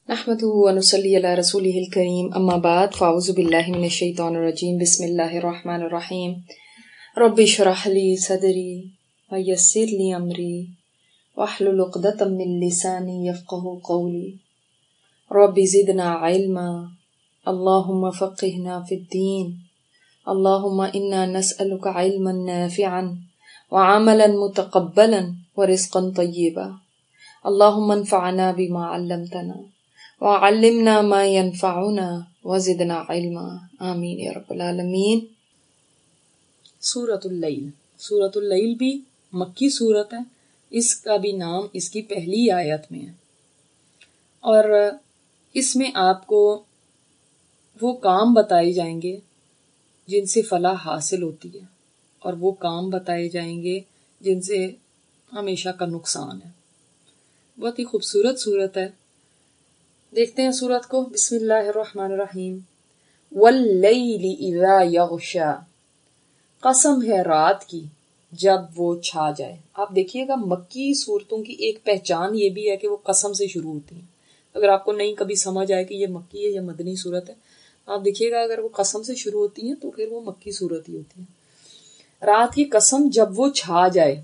نحمده ونصلي على رسوله الكريم اما بعد فاعوذ بالله من الشيطان الرجيم بسم الله الرحمن الرحيم رب اشرح لي صدري ويسر لي امري واحلل عقدة من لساني يفقهوا قولي رب زدنا علما اللهم فقهنا في الدين اللهم انا نسألك علما نافعا وعملا متقبلا ورزقا طيبا اللهم انفعنا بما علمتنا وعلمنا ما ينفعنا وزدنا علما آمین یا رب العالمین۔ سورۃ اللیل، سورۃ اللیل بھی مکی سورت ہے، اس کا بھی نام اس کی پہلی آیت میں ہے، اور اس میں آپ کو وہ کام بتائے جائیں گے جن سے فلاح حاصل ہوتی ہے، اور وہ کام بتائے جائیں گے جن سے ہمیشہ کا نقصان ہے۔ بہت ہی خوبصورت سورت ہے، دیکھتے ہیں سورت کو۔ بسم اللہ الرحمن الرحیم۔ واللیل اذا یغشا، قسم ہے رات کی جب وہ چھا جائے۔ آپ دیکھیے گا مکی سورتوں کی ایک پہچان یہ بھی ہے کہ وہ قسم سے شروع ہوتی ہیں۔ اگر آپ کو نہیں کبھی سمجھ آئے کہ یہ مکی ہے یا مدنی سورت ہے، آپ دیکھیے گا اگر وہ قسم سے شروع ہوتی ہیں تو پھر وہ مکی سورت ہی ہوتی ہیں۔ رات کی قسم جب وہ چھا جائے،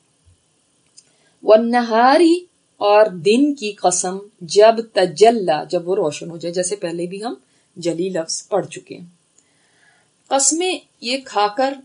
والنہاری، اور دن کی قسم جب تجلا، جب وہ روشن ہو جائے، جیسے پہلے بھی ہم جلی لفظ پڑھ چکے ہیں۔ قسمیں یہ کھا کر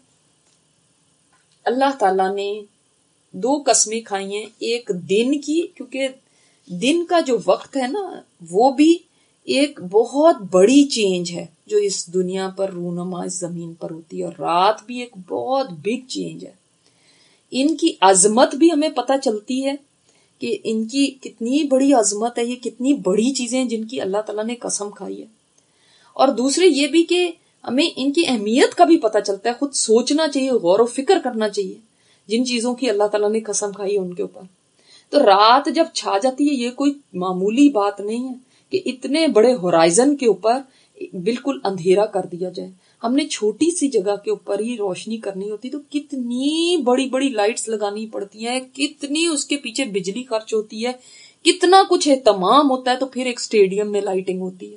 اللہ تعالیٰ نے دو قسمیں کھائی ہیں، ایک دن کی، کیونکہ دن کا جو وقت ہے نا وہ بھی ایک بہت بڑی چینج ہے جو اس دنیا پر رونما اس زمین پر ہوتی ہے، اور رات بھی ایک بہت بگ چینج ہے۔ ان کی عظمت بھی ہمیں پتہ چلتی ہے کہ ان کی کتنی بڑی عظمت ہے، یہ کتنی بڑی چیزیں جن کی اللہ تعالیٰ نے قسم کھائی ہے، اور دوسرے یہ بھی کہ ہمیں ان کی اہمیت کا بھی پتہ چلتا ہے۔ خود سوچنا چاہیے، غور و فکر کرنا چاہیے جن چیزوں کی اللہ تعالیٰ نے قسم کھائی ہے ان کے اوپر۔ تو رات جب چھا جاتی ہے یہ کوئی معمولی بات نہیں ہے کہ اتنے بڑے ہورائزن کے اوپر بالکل اندھیرا کر دیا جائے۔ ہم نے چھوٹی سی جگہ کے اوپر ہی روشنی کرنی ہوتی تو کتنی بڑی بڑی لائٹس لگانی پڑتی ہیں، کتنی اس کے پیچھے بجلی خرچ ہوتی ہے، کتنا کچھ اہتمام ہوتا ہے، تو پھر ایک اسٹیڈیم میں لائٹنگ ہوتی ہے،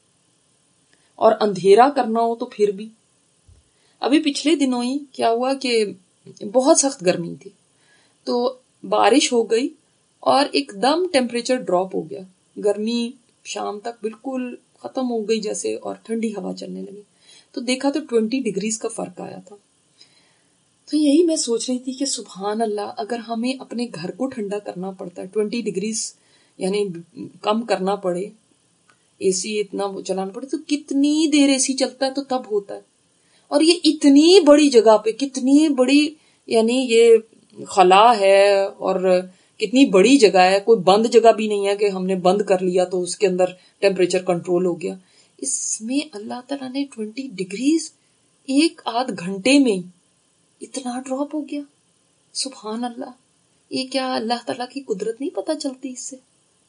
اور اندھیرا کرنا ہو تو پھر بھی۔ ابھی پچھلے دنوں ہی کیا ہوا کہ بہت سخت گرمی تھی، تو بارش ہو گئی اور ایک دم ٹیمپریچر ڈراپ ہو گیا، گرمی شام تک بالکل ختم ہو گئی جیسے، اور ٹھنڈی ہوا چلنے لگی، تو دیکھا تو 20 ڈگریز کا فرق آیا تھا۔ تو یہی میں سوچ رہی تھی کہ سبحان اللہ، اگر ہمیں اپنے گھر کو ٹھنڈا کرنا پڑتا ہے، 20 ڈگریز یعنی کم کرنا پڑے، اے سی اتنا چلانا پڑے، تو کتنی دیر اے سی چلتا ہے تو تب ہوتا ہے، اور یہ اتنی بڑی جگہ پہ، کتنی بڑی یعنی یہ خلا ہے، اور کتنی بڑی جگہ ہے، کوئی بند جگہ بھی نہیں ہے کہ ہم نے بند کر لیا تو اس کے اندر ٹیمپریچر کنٹرول ہو گیا۔ اس میں اللہ تعالیٰ نے 20 ڈگریز ایک آدھ گھنٹے میں اتنا ڈراپ ہو گیا۔ سبحان اللہ، یہ کیا اللہ تعالیٰ کی قدرت نہیں پتہ چلتی اس سے؟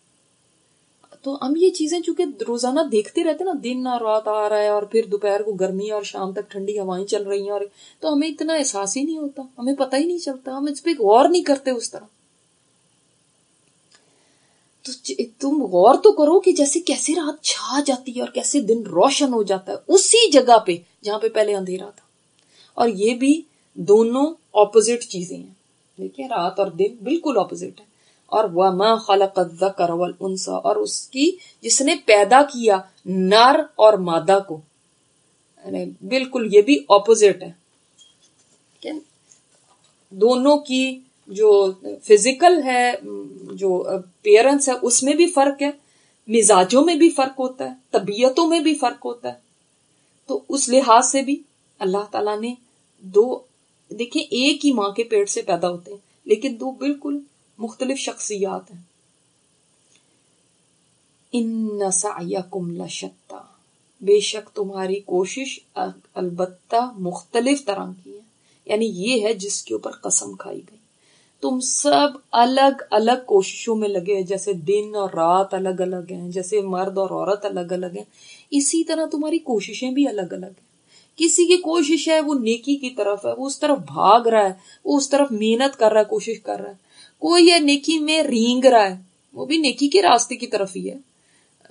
تو ہم یہ چیزیں چونکہ روزانہ دیکھتے رہتے نا، دن اور رات آ رہا ہے، اور پھر دوپہر کو گرمی اور شام تک ٹھنڈی ہوائیں چل رہی ہیں، اور تو ہمیں اتنا احساس ہی نہیں ہوتا، ہمیں پتہ ہی نہیں چلتا، ہم اس پہ غور نہیں کرتے اس طرح۔ تو تم غور تو کرو کہ جیسے کیسے رات چھا جاتی ہے اور کیسے دن روشن ہو جاتا ہے اسی جگہ پہ جہاں پہ پہلے اندھیرا تھا۔ اور یہ بھی دونوں اپوزٹ چیزیں ہیں، دیکھیں رات اور دن بالکل اپوزٹ ہے۔ اور وَمَا خَلَقَ الذَّكَرَ وَالْأُنثَى، اور اس کی جس نے پیدا کیا نر اور مادہ کو، یعنی بالکل یہ بھی اپوزٹ ہے۔ دونوں کی جو فزیکل ہے، جو اپیئرنس ہے، اس میں بھی فرق ہے، مزاجوں میں بھی فرق ہوتا ہے، طبیعتوں میں بھی فرق ہوتا ہے۔ تو اس لحاظ سے بھی اللہ تعالیٰ نے دو، دیکھیں ایک ہی ماں کے پیٹ سے پیدا ہوتے ہیں لیکن دو بالکل مختلف شخصیات ہیں۔ ان سعیکم لشتی، بے شک تمہاری کوشش البتہ مختلف طرح کی ہے، یعنی یہ ہے جس کے اوپر قسم کھائی گئی۔ تم سب الگ الگ کوششوں میں لگے ہیں، جیسے دن اور رات الگ الگ ہیں، جیسے مرد اور عورت الگ الگ ہیں، اسی طرح تمہاری کوششیں بھی الگ الگ ہیں۔ کسی کی کوشش ہے وہ نیکی کی طرف ہے، وہ اس طرف بھاگ رہا ہے، وہ اس طرف محنت کر رہا ہے، کوشش کر رہا ہے۔ کوئی ہے نیکی میں رینگ رہا ہے، وہ بھی نیکی کے راستے کی طرف ہی ہے،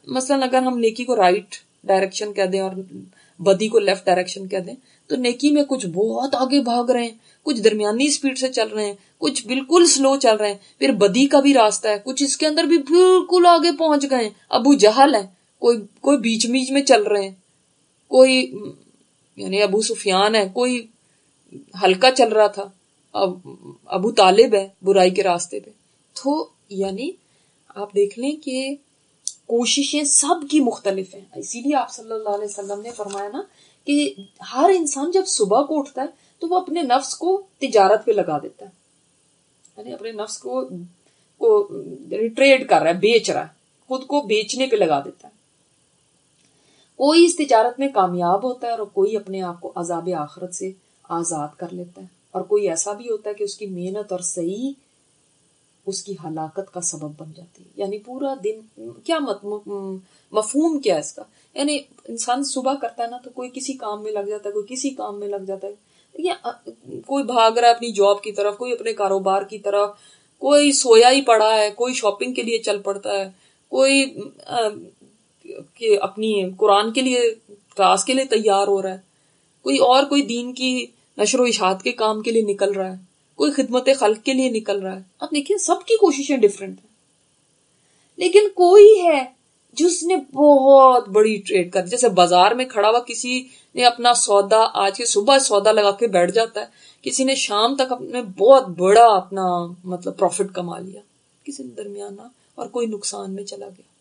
مثلاً اگر ہم نیکی کو رائٹ ڈائریکشن کہہ دیں اور بدی کو لیفٹ ڈائریکشن کہہ دیں، تو نیکی میں کچھ بہت آگے بھاگ رہے ہیں، کچھ درمیانی سپیڈ سے چل رہے ہیں، کچھ بالکل سلو چل رہے ہیں. پھر بدی کا بھی راستہ ہے، کچھ اس کے اندر بھی بالکل آگے پہنچ گئے ہیں. ابو جہل ہے، کوئی بیچ بیچ میں چل رہے ہیں، کوئی یعنی ابو سفیان ہے، کوئی ہلکا چل رہا تھا، ابو طالب ہے برائی کے راستے پہ. تو یعنی آپ دیکھ لیں کہ کوششیں سب کی مختلف ہیں. اسی لیے آپ صلی اللہ علیہ وسلم نے فرمایا نا کہ ہر انسان جب صبح کو اٹھتا ہے تو وہ اپنے نفس کو تجارت پہ لگا دیتا ہے، یعنی اپنے نفس کو ٹریڈ کر رہا ہے، بیچ رہا ہے، خود کو بیچنے پہ لگا دیتا ہے. کوئی اس تجارت میں کامیاب ہوتا ہے اور کوئی اپنے آپ کو عذاب آخرت سے آزاد کر لیتا ہے، اور کوئی ایسا بھی ہوتا ہے کہ اس کی محنت اور صحیح اس کی ہلاکت کا سبب بن جاتی ہے. یعنی پورا دن کیا مفہوم کیا ہے اس کا؟ یعنی انسان صبح کرتا ہے نا تو کوئی کسی کام میں لگ جاتا ہے، کوئی کسی کام میں لگ جاتا ہے، کوئی بھاگ رہا ہے اپنی جاب کی طرف، کوئی اپنے کاروبار کی طرف، کوئی سویا ہی پڑا ہے، کوئی شاپنگ کے لیے چل پڑتا ہے، کوئی کہ اپنی قرآن کے لیے کلاس کے لیے تیار ہو رہا ہے، کوئی دین کی نشر و اشاعت کے کام کے لیے نکل رہا ہے، کوئی خدمت خلق کے لیے نکل رہا ہے. اب دیکھیں سب کی کوششیں ڈفرینٹ ہیں، لیکن کوئی ہے جس نے بہت بڑی ٹریڈ کر، جیسے بازار میں کھڑا ہوا کسی نے اپنا سودا آج کے صبح سودا لگا کے بیٹھ جاتا ہے، کسی نے شام تک اپنے بہت بڑا اپنا مطلب پروفٹ کما لیا، کسی نے درمیانہ، اور کوئی نقصان میں چلا گیا.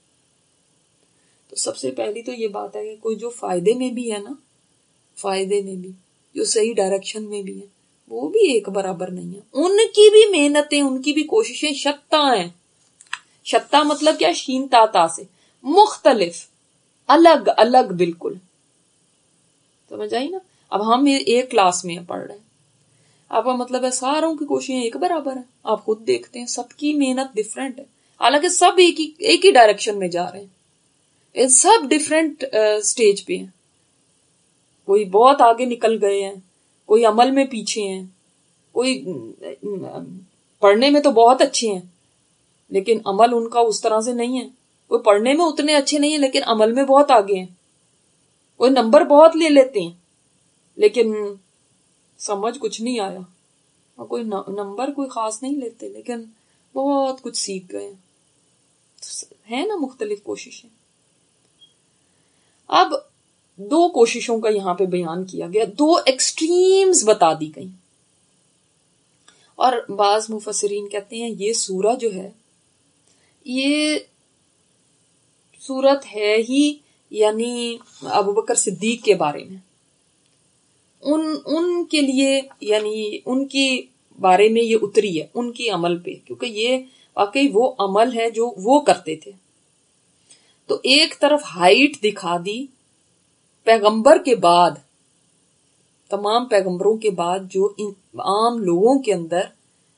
تو سب سے پہلی تو یہ بات ہے کہ کوئی جو فائدے میں بھی ہے نا، فائدے میں بھی جو صحیح ڈائریکشن میں بھی ہے، وہ بھی ایک برابر نہیں ہے. ان کی بھی محنتیں، ان کی بھی کوششیں شتّا ہیں. شتّا مطلب کیا؟ شین تا سے مختلف، الگ الگ بالکل. سمجھ آئی نا؟ اب ہم ایک کلاس میں پڑھ رہے ہیں، اب مطلب ہے ساروں کی کوششیں ایک برابر ہیں. آپ خود دیکھتے ہیں سب کی محنت ڈفرینٹ ہے، حالانکہ سب ایک ہی ڈائریکشن میں جا رہے ہیں، سب ڈفرینٹ سٹیج پہ ہیں. کوئی بہت آگے نکل گئے ہیں، کوئی عمل میں پیچھے ہیں، کوئی پڑھنے میں تو بہت اچھے ہیں لیکن عمل ان کا اس طرح سے نہیں ہے. کوئی پڑھنے میں اتنے اچھے نہیں ہیں لیکن عمل میں بہت آگے ہیں. کوئی نمبر بہت لے لیتے ہیں لیکن سمجھ کچھ نہیں آیا، اور کوئی نمبر کوئی خاص نہیں لیتے لیکن بہت کچھ سیکھ گئے ہیں نا. مختلف کوششیں. اب دو کوششوں کا یہاں پہ بیان کیا گیا، دو ایکسٹریمز بتا دی گئی، اور بعض مفسرین کہتے ہیں یہ سورہ جو ہے یہ سورت ہے ہی یعنی ابوبکر صدیق کے بارے میں، ان کے لیے یعنی ان کی بارے میں یہ اتری ہے، ان کی عمل پہ، کیونکہ یہ واقعی وہ عمل ہے جو وہ کرتے تھے. تو ایک طرف ہائٹ دکھا دی پیغمبر کے بعد، تمام پیغمبروں کے بعد جو عام لوگوں کے اندر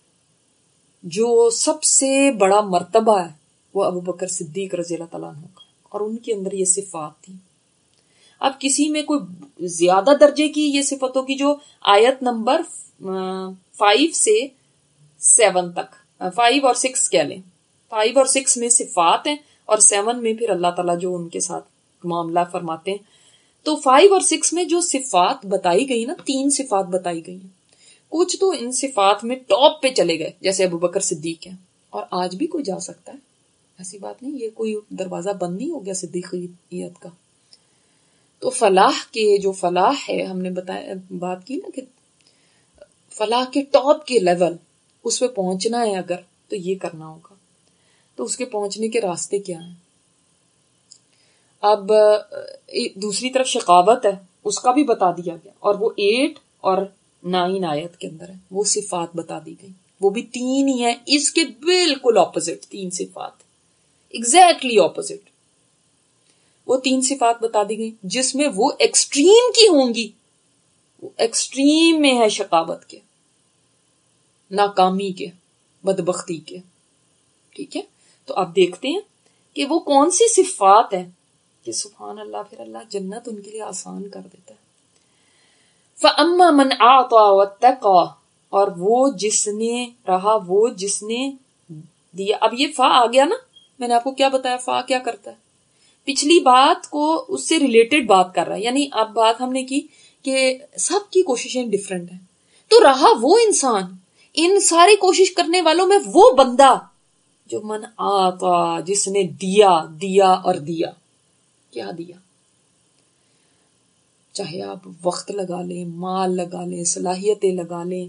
جو سب سے بڑا مرتبہ ہے وہ ابوبکر صدیق رضی اللہ تعالیٰ عنہ کا، اور ان کے اندر یہ صفات تھی. اب کسی میں کوئی زیادہ درجے کی یہ صفتوں کی، جو آیت نمبر 5 سے 7 تک، 5 اور 6 کہہ لیں، 5 اور 6 میں صفات ہیں اور 7 میں پھر اللہ تعالیٰ جو ان کے ساتھ معاملہ فرماتے ہیں. تو 5 اور 6 میں جو صفات بتائی گئی نا، 3 صفات بتائی گئی ہیں. کچھ تو ان صفات میں ٹاپ پہ چلے گئے جیسے ابوبکر صدیق ہیں، اور آج بھی کوئی جا سکتا ہے، ایسی بات نہیں، یہ کوئی دروازہ بند نہیں ہو گیا صدیقیت کا. تو فلاح کے جو فلاح ہے، ہم نے بات کی نا کہ فلاح کے ٹاپ کے لیول، اس پہ پہنچنا ہے اگر تو یہ کرنا ہوگا. تو اس کے پہنچنے کے راستے کیا ہیں؟ اب دوسری طرف شقاوت ہے، اس کا بھی بتا دیا گیا، اور وہ 8 اور 9 آیت کے اندر ہے، وہ صفات بتا دی گئی. وہ بھی 3 ہی ہیں، اس کے بالکل اپوزٹ 3 صفات، ایگزیکٹلی اپوزٹ. وہ 3 صفات بتا دی گئی جس میں وہ ایکسٹریم کی ہوں گی، وہ ایکسٹریم میں ہے شقاوت کے، ناکامی کے، بدبختی کے. ٹھیک ہے، تو آپ دیکھتے ہیں کہ وہ کون سی صفات ہیں کہ سبحان اللہ، پھر اللہ جنت ان کے لیے آسان کر دیتا ہے. فَأَمَّا مَنْ أَعْطَى وَاتَّقَى، اور وہ جس نے رہا، وہ جس نے دیا. اب یہ فا آ گیا نا، میں نے آپ کو کیا بتایا فا کیا کرتا ہے؟ پچھلی بات کو اس سے ریلیٹڈ بات کر رہا ہے. یعنی اب بات ہم نے کی کہ سب کی کوششیں ڈفرینٹ ہیں. تو رہا وہ انسان، ان ساری کوشش کرنے والوں میں وہ بندہ جو من آتا، جس نے دیا دیا اور دیا. کیا دیا؟ چاہے آپ وقت لگا لیں، مال لگا لیں، صلاحیتیں لگا لیں،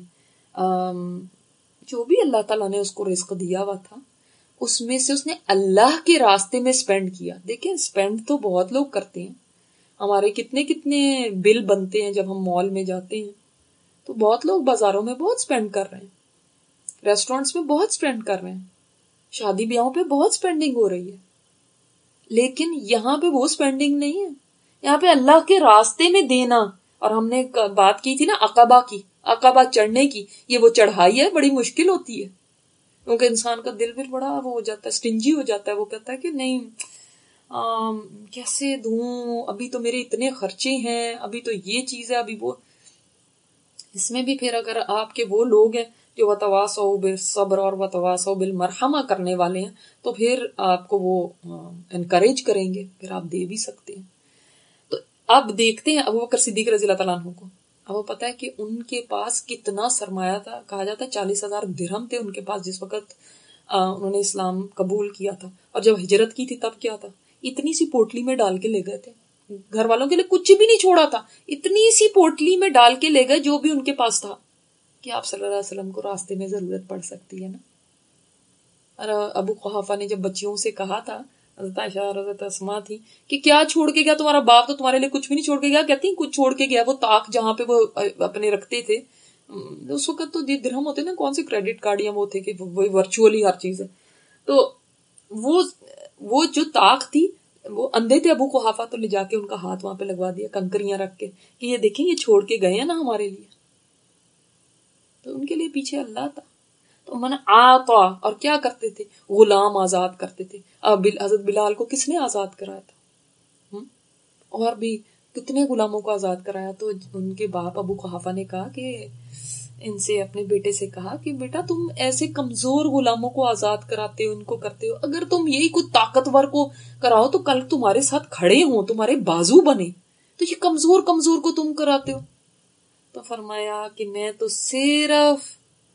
جو بھی اللہ تعالیٰ نے اس کو رزق دیا ہوا تھا اس میں سے اس نے اللہ کے راستے میں سپینڈ کیا. دیکھیں سپینڈ تو بہت لوگ کرتے ہیں. ہمارے کتنے کتنے بل بنتے ہیں جب ہم مال میں جاتے ہیں، تو بہت لوگ بازاروں میں بہت سپینڈ کر رہے ہیں، ریسٹورینٹس میں بہت سپینڈ کر رہے ہیں، شادی بیاہوں پہ بہت سپینڈنگ ہو رہی ہے. لیکن یہاں پہ وہ سپینڈنگ نہیں ہے، یہاں پہ اللہ کے راستے میں دینا. اور ہم نے بات کی تھی نا عقبہ کی، عقبہ چڑھنے کی. یہ وہ چڑھائی ہے، بڑی مشکل ہوتی ہے کیونکہ انسان کا دل بھی بڑا وہ ہو جاتا ہے، سٹنجی ہو جاتا ہے. وہ کہتا ہے کہ نہیں کیسے دوں، ابھی تو میرے اتنے خرچے ہیں، ابھی تو یہ چیز ہے، ابھی وہ. اس میں بھی پھر اگر آپ کے وہ لوگ ہیں جو وتواصوا بالصبر اور وتواصوا بالمرحمہ کرنے والے ہیں تو پھر آپ کو وہ انکریج کریں گے، پھر آپ دے بھی سکتے ہیں. تو اب دیکھتے ہیں ابو بکر صدیق رضی اللہ تعالیٰ عنہ کو. اب وہ پتا ہے کہ ان کے پاس کتنا سرمایہ تھا. کہا جاتا ہے 40,000 درہم تھے ان کے پاس جس وقت انہوں نے اسلام قبول کیا تھا. اور جب ہجرت کی تھی تب کیا تھا، اتنی سی پوٹلی میں ڈال کے لے گئے تھے. گھر والوں کے لیے کچھ بھی نہیں چھوڑا تھا، اتنی سی پوٹلی میں ڈال کے لے گئے جو بھی ان کے پاس تھا کہ آپ صلی اللہ علیہ وسلم کو راستے میں ضرورت پڑ سکتی ہے نا. اور ابو قحافہ نے جب بچیوں سے کہا تھا، حضرت عائشہ اور حضرت اسماء تھی، کہ کیا چھوڑ کے گیا تمہارا باپ؟ تو تمہارے لیے کچھ بھی نہیں چھوڑ کے گیا. کہتی ہیں کچھ چھوڑ کے گیا، وہ طاق جہاں پہ وہ اپنے رکھتے تھے. اس وقت تو درہم ہوتے نا، کون سے کریڈٹ کارڈ یا وہ تھے کہ وہی ورچوئلی ہر چیز ہے. تو وہ جو طاق تھی، وہ اندھے تھے ابو قحافہ، تو لے جا کے ان کا ہاتھ وہاں پہ لگوا دیا کنکریاں رکھ کے کہ یہ دیکھیں یہ چھوڑ کے گئے ہیں نا ہمارے لیے. تو ان کے لیے پیچھے اللہ تھا. تو من آتا، اور کیا کرتے تھے؟ غلام آزاد کرتے تھے. اب حضرت بلال کو کس نے آزاد کرایا تھا؟ اور بھی کتنے غلاموں کو آزاد کرایا. تو ان کے باپ ابو قحافہ نے کہا کہ ان سے اپنے بیٹے سے کہا کہ بیٹا تم ایسے کمزور غلاموں کو آزاد کراتے ہو، ان کو کرتے ہو، اگر تم یہی کوئی طاقتور کو کراؤ تو کل تمہارے ساتھ کھڑے ہوں، تمہارے بازو بنے، تو یہ کمزور کو تم کراتے ہو. تو فرمایا کہ میں تو صرف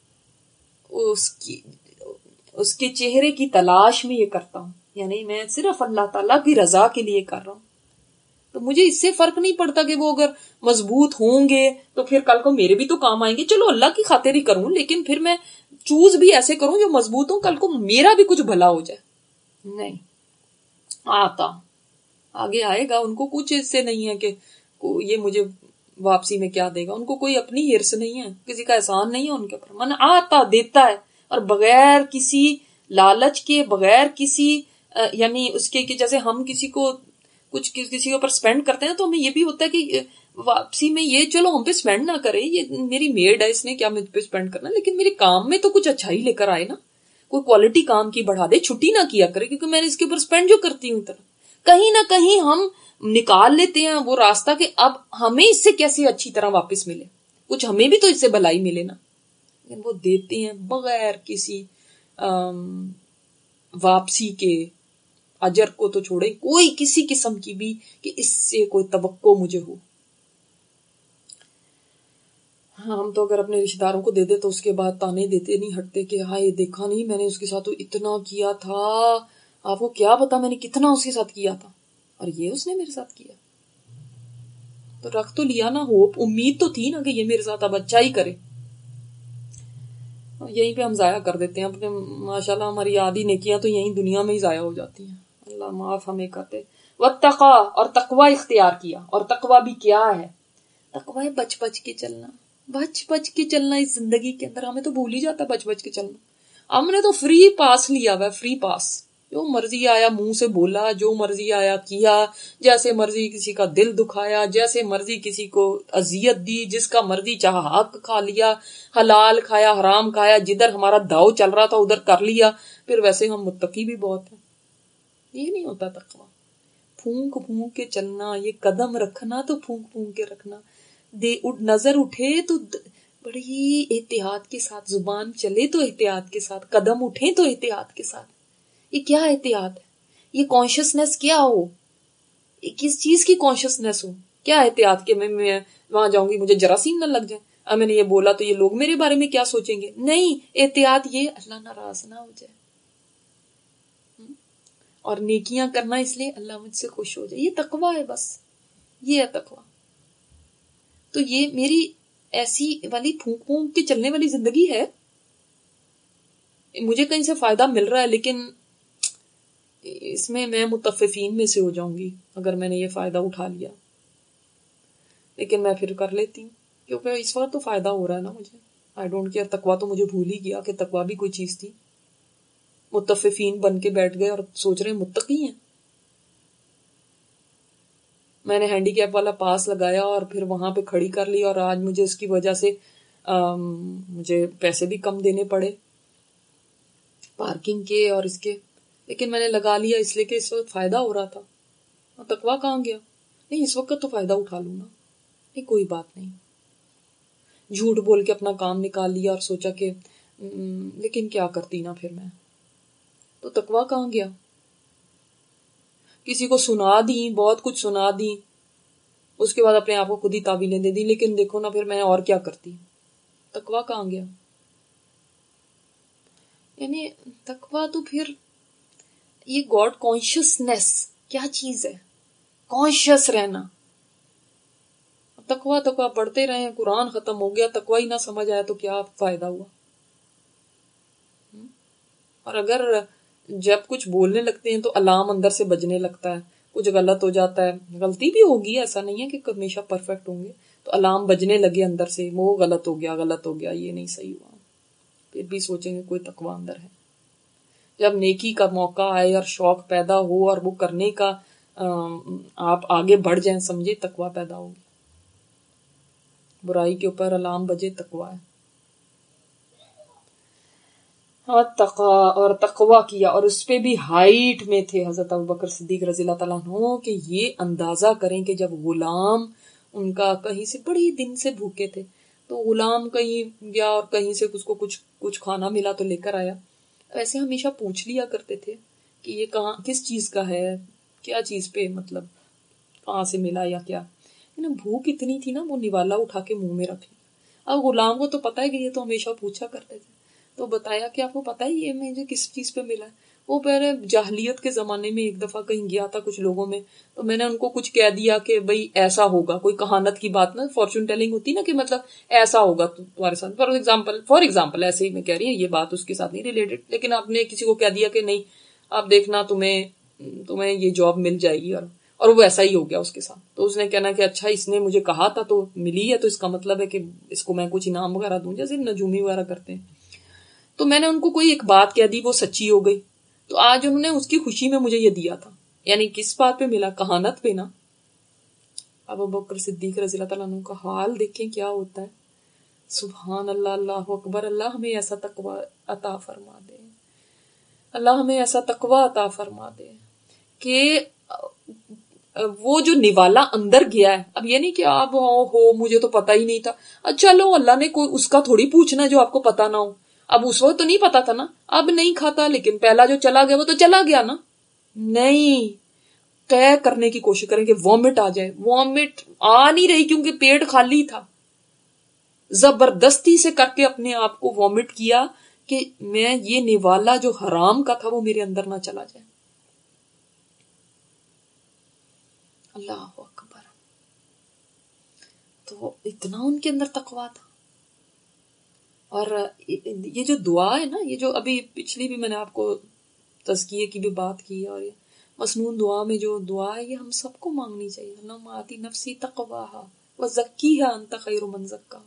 اس کے چہرے کی تلاش میں یہ کرتا ہوں، یعنی میں صرف اللہ تعالیٰ کی رضا کے لیے کر رہا ہوں. تو مجھے اس سے فرق نہیں پڑتا کہ وہ اگر مضبوط ہوں گے تو پھر کل کو میرے بھی تو کام آئیں گے. چلو اللہ کی خاطر ہی کروں، لیکن پھر میں چوز بھی ایسے کروں جو مضبوط ہوں، کل کو میرا بھی کچھ بھلا ہو جائے. نہیں آتا آگے آئے گا. ان کو کچھ اس سے نہیں ہے کہ یہ مجھے واپسی میں کیا دے گا. ان کو کوئی اپنی ہرس نہیں ہے، کسی کا احسان نہیں ہے ان کے اوپر. من آتا دیتا ہے، اور بغیر کسی لالچ کے، بغیر کسی یعنی اس کے کہ جیسے ہم کسی کو کچھ کسی کے اوپر سپینڈ کرتے ہیں تو ہمیں یہ بھی ہوتا ہے کہ واپسی میں یہ چلو ہم پہ سپینڈ نہ کرے، یہ میری میڈ ہے، اس نے کیا مجھ پہ سپینڈ کرنا، لیکن میرے کام میں تو کچھ اچھا ہی لے کر آئے نا، کوئی کوالٹی کام کی بڑھا دے، چھٹی نہ کیا کرے کیونکہ میں نے اس کے اوپر سپینڈ جو کرتی ہوں کہیں نہ کہیں ہم نکال لیتے ہیں وہ راستہ کہ اب ہمیں اس سے کیسے اچھی طرح واپس ملے، کچھ ہمیں بھی تو اس سے بھلائی ملے نا. لیکن وہ دیتے ہیں بغیر کسی واپسی کے، اجر کو تو چھوڑے، کوئی کسی قسم کی بھی کہ اس سے کوئی توقع مجھے ہو. ہم تو اگر اپنے رشتہ داروں کو دے دے تو اس کے بعد تانے دیتے نہیں ہٹتے کہ ہاں یہ دیکھا نہیں میں نے اس کے ساتھ اتنا کیا تھا، آپ کو کیا پتا میں نے کتنا اس کے ساتھ کیا تھا، اور یہ اس نے میرے ساتھ کیا. تو رکھ تو لیا نا، ہوپ امید تو تھی نا کہ یہ میرے ساتھ اب اچھا ہی کرے. یہیں پہ ہم ضائع کر دیتے ہیں اپنے، ماشاءاللہ ہماری آدھی نیکیاں تو یہیں دنیا میں ہی ضائع ہو جاتی ہیں. اللہ معاف ہمیں کرتے. واتقا، اور تقوی اختیار کیا. اور تقوی بھی کیا ہے؟ تقوی ہے بچ بچ کے چلنا، بچ بچ کے چلنا. اس زندگی کے اندر ہمیں تو بھول ہی جاتا ہے بچ بچ کے چلنا. ہم نے تو فری پاس لیا ہوا ہے، فری پاس، جو مرضی آیا منہ سے بولا، جو مرضی آیا کیا، جیسے مرضی کسی کا دل دکھایا، جیسے مرضی کسی کو اذیت دی، جس کا مرضی چاہا حق کھا لیا، حلال کھایا حرام کھایا، جدھر ہمارا داؤ چل رہا تھا ادھر کر لیا. پھر ویسے ہم متقی بھی بہت ہیں. یہ نہیں ہوتا تقویٰ. پھونک پھونک کے چلنا، یہ قدم رکھنا تو پھونک پھونک کے رکھنا، نظر اٹھے تو بڑی احتیاط کے ساتھ، زبان چلے تو احتیاط کے ساتھ، قدم اٹھے تو احتیاط کے ساتھ. یہ کیا احتیاط ہے؟ یہ کانشیسنس کیا ہو کس چیز کی کانشیسنیس ہو, کیا احتیاط کہ میں وہاں جاؤں گی مجھے جراثیم نہ لگ جائے, اب میں نے یہ بولا تو یہ لوگ میرے بارے میں کیا سوچیں گے. نہیں, احتیاط یہ اللہ ناراض نہ ہو جائے, اور نیکیاں کرنا اس لیے اللہ مجھ سے خوش ہو جائے. یہ تقویٰ ہے, بس یہ ہے تقویٰ. تو یہ میری ایسی والی پھونک پھونک کے چلنے والی زندگی ہے, مجھے کہیں سے فائدہ مل رہا ہے لیکن اس میں متففین میں سے ہو جاؤں گی اگر میں نے یہ فائدہ اٹھا لیا, لیکن میں پھر کر لیتی ہوں کیونکہ اس وقت تو فائدہ ہو رہا ہے نا مجھے. I don't care. تقویٰ تو مجھے بھول ہی گیا کہ تقویٰ بھی کوئی چیز تھی. متففین بن کے بیٹھ گئے اور سوچ رہے ہیں متقی ہیں. میں نے ہینڈی کیپ والا پاس لگایا اور پھر وہاں پہ کھڑی کر لی, اور آج مجھے اس کی وجہ سے مجھے پیسے بھی کم دینے پڑے پارکنگ کے اور اس کے, لیکن میں نے لگا لیا اس لیے کہ اس وقت فائدہ ہو رہا تھا. اور تقویٰ کہاں گیا؟ نہیں, اس وقت تو فائدہ اٹھا لوں نا, نہیں کوئی بات نہیں. جھوٹ بول کے اپنا کام نکال لیا اور سوچا کہ لیکن کیا کرتی نا پھر میں, تو تقویٰ کہاں گیا؟ کسی کو سنا دی, بہت کچھ سنا دی, اس کے بعد اپنے آپ کو خود ہی تعویلیں دے دی, لیکن دیکھو نا پھر میں اور کیا کرتی. تقویٰ کہاں گیا؟ یعنی تقویٰ تو پھر یہ گاڈ کانشیسنیس کیا چیز ہے, کانشیس رہنا. تقویٰ پڑھتے رہے, قرآن ختم ہو گیا, تقویٰ ہی نہ سمجھ آیا تو کیا فائدہ ہوا. اور اگر جب کچھ بولنے لگتے ہیں تو الارم اندر سے بجنے لگتا ہے, کچھ غلط ہو جاتا ہے, غلطی بھی ہوگی, ایسا نہیں ہے کہ ہمیشہ پرفیکٹ ہوں گے, تو الارم بجنے لگے اندر سے, وہ غلط ہو گیا, یہ نہیں صحیح ہوا, پھر بھی سوچیں گے کوئی تقویٰ اندر ہے. جب نیکی کا موقع آئے اور شوق پیدا ہو اور وہ کرنے کا آپ آگے بڑھ جائیں, سمجھے تقویٰ پیدا ہوگی. برائی کے اوپر الارم بجے, تقویٰ ہے. اور تقویٰ کیا, اور اس پہ بھی ہائٹ میں تھے حضرت ابوبکر صدیق رضی اللہ تعالیٰ عنہ, کہ یہ اندازہ کریں کہ جب غلام ان کا کہیں سے بڑی دن سے بھوکے تھے, تو غلام کہیں گیا اور کہیں سے اس کو کچھ کھانا ملا تو لے کر آیا. ایسے ہمیشہ پوچھ لیا کرتے تھے کہ یہ کہاں کس چیز کا ہے, کیا چیز پہ مطلب کہاں سے ملا یا کیا. بھوک اتنی تھی نا, وہ نوالا اٹھا کے منہ میں رکھ لیا. اب غلام کو تو پتا ہے کہ یہ تو ہمیشہ پوچھا کرتے تھے, تو بتایا کہ آپ کو پتا ہے یہ مجھے کس چیز پہ ملا ہے. وہ پہلے جاہلیت کے زمانے میں ایک دفعہ کہیں گیا تھا کچھ لوگوں میں, تو میں نے ان کو کچھ کہہ دیا کہ بھئی ایسا ہوگا, کوئی کہانت کی بات نا, فارچون ٹیلنگ ہوتی نا کہ مطلب ایسا ہوگا تمہارے ساتھ, فار ایگزامپل ایسے ہی میں کہہ رہی ہوں, یہ بات اس کے ساتھ نہیں ریلیٹڈ, لیکن آپ نے کسی کو کہہ دیا کہ نہیں آپ دیکھنا تمہیں یہ جاب مل جائے گی, اور وہ ایسا ہی ہو گیا اس کے ساتھ. تو اس نے کہنا کہ اچھا اس نے مجھے کہا تھا تو ملی ہے, تو اس کا مطلب ہے کہ اس کو میں کچھ انعام وغیرہ دوں, جیسے نجومی وغیرہ کرتے ہیں. تو میں نے ان کو کوئی ایک بات کہہ دی, وہ سچی ہو گئی, تو آج انہوں نے اس کی خوشی میں مجھے یہ دیا تھا. یعنی کس بات پہ ملا؟ کہانت پہ نا. ابو بکر صدیق رضی اللہ تعالیٰ عنہ کا حال دیکھیں کیا ہوتا ہے. سبحان اللہ, اللہ اکبر. اللہ ہمیں ایسا تقویٰ عطا فرما دے, اللہ ہمیں ایسا تقویٰ عطا فرما دے کہ وہ جو نوالا اندر گیا ہے. اب یہ نہیں کہ آپ ہو مجھے تو پتا ہی نہیں تھا, اچھا لو اللہ نے کوئی اس کا تھوڑی پوچھنا جو آپ کو پتا نہ ہو. اب اس وقت تو نہیں پتا تھا نا, اب نہیں کھاتا, لیکن پہلا جو چلا گیا وہ تو چلا گیا نا. نہیں, طے کرنے کی کوشش کریں کہ وامٹ آ جائے. وامٹ آ نہیں رہی کیونکہ پیٹ خالی تھا. زبردستی سے کر کے اپنے آپ کو وامٹ کیا کہ میں یہ نوالا جو حرام کا تھا وہ میرے اندر نہ چلا جائے. اللہ اکبر. تو اتنا ان کے اندر تقویٰ تھا. اور یہ جو دعا ہے نا, یہ جو ابھی پچھلی بھی میں نے آپ کو تزکیے کی بھی بات کی, اور یہ مسنون دعا میں جو دعا ہے یہ ہم سب کو مانگنی چاہیے. اللہم آتی نفسی تقواہا وزکیہا انت خیر من زکاہا,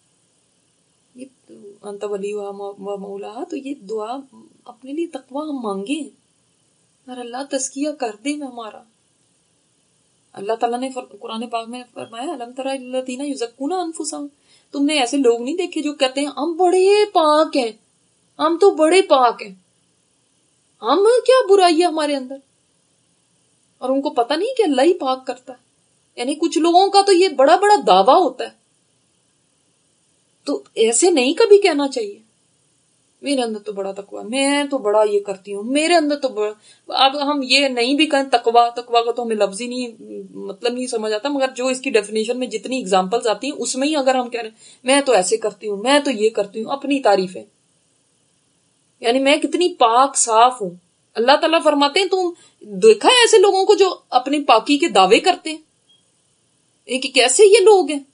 یہ انت ولیہا و مولاہا. تو یہ دعا اپنے لیے تقویٰ ہم مانگیں اور اللہ تزکیہ کر دے ہمارا. اللہ تعالیٰ نے قرآن پاک میں فرمایا الم تر الی الذین یزکون انفسہم, تم نے ایسے لوگ نہیں دیکھے جو کہتے ہیں ہم بڑے پاک ہیں, ہم تو بڑے پاک ہیں, ہم کیا برائی ہے ہمارے اندر, اور ان کو پتہ نہیں کہ اللہ ہی پاک کرتا ہے. یعنی کچھ لوگوں کا تو یہ بڑا بڑا دعویٰ ہوتا ہے, تو ایسے نہیں کبھی کہنا چاہیے. میرے اندر تو بڑا تقویٰ، میں تو بڑا یہ کرتی ہوں، میرے اندر تو بڑا. اب ہم یہ نہیں بھی کہیں تقویٰ کا تو ہمیں لفظ ہی نہیں مطلب نہیں سمجھ آتا، مگر جو اس کی ڈیفینیشن میں جتنی اگزامپلز آتی ہیں اس میں ہی اگر ہم کہہ رہے ہیں میں تو ایسے کرتی ہوں، میں تو یہ کرتی ہوں، اپنی تعریفیں، یعنی میں کتنی پاک صاف ہوں. اللہ تعالیٰ فرماتے ہیں تم دیکھا ہے ایسے لوگوں کو جو اپنی پاکی کے دعوے کرتے ہیں کہ کیسے یہ لوگ ہیں.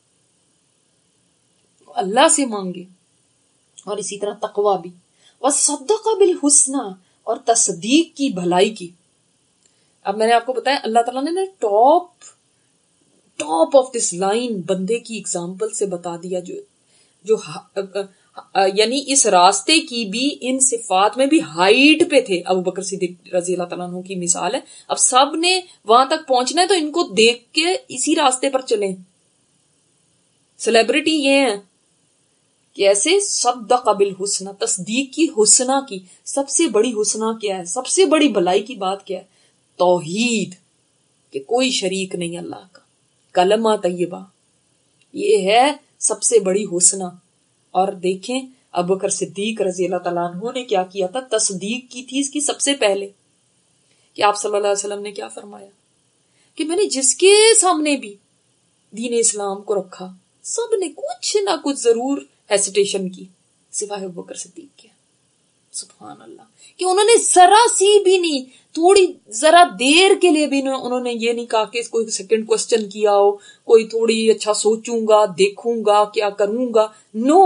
اللہ سے مانگے. اور اسی طرح تقویٰ بھی. وَصَدَّقَ بِالْحُسْنَى، اور تصدیق کی بھلائی کی. اب میں نے آپ کو بتایا اللہ تعالیٰ نے ٹاپ آف دس لائن بندے کی اگزامپل سے بتا دیا جو یعنی اس راستے کی بھی ان صفات میں بھی ہائٹ پہ تھے. ابو بکر صدیق رضی اللہ تعالیٰ عنہ کی مثال ہے. اب سب نے وہاں تک پہنچنا ہے تو ان کو دیکھ کے اسی راستے پر چلیں. سیلیبریٹی یہ ہے کہ ایسے صدق بالحسنى، تصدیق کی حسنہ کی. سب سے بڑی حسنہ کیا ہے؟ سب سے بڑی بھلائی کی بات کیا ہے؟ توحید، کہ کوئی شریک نہیں اللہ کا. کلمہ طیبہ، یہ ہے سب سے بڑی حسنہ. اور دیکھیں ابو بکر صدیق رضی اللہ تعالیٰ عنہ نے کیا کیا تھا؟ تصدیق کی تھی اس کی سب سے پہلے. کہ آپ صلی اللہ علیہ وسلم نے کیا فرمایا کہ میں نے جس کے سامنے بھی دین اسلام کو رکھا سب نے کچھ نہ کچھ ضرور ہیسیٹیشن کی سوائے ابو بکر صدیق کے. سبحان اللہ، کہ انہوں نے ذرا سی بھی نہیں، تھوڑی ذرا دیر کے لیے بھی انہوں نے یہ نہیں کہا کہ کوئی سیکنڈ کوسچن کیا ہو، کوئی تھوڑی اچھا سوچوں گا، دیکھوں گا، کیا کروں گا. نو،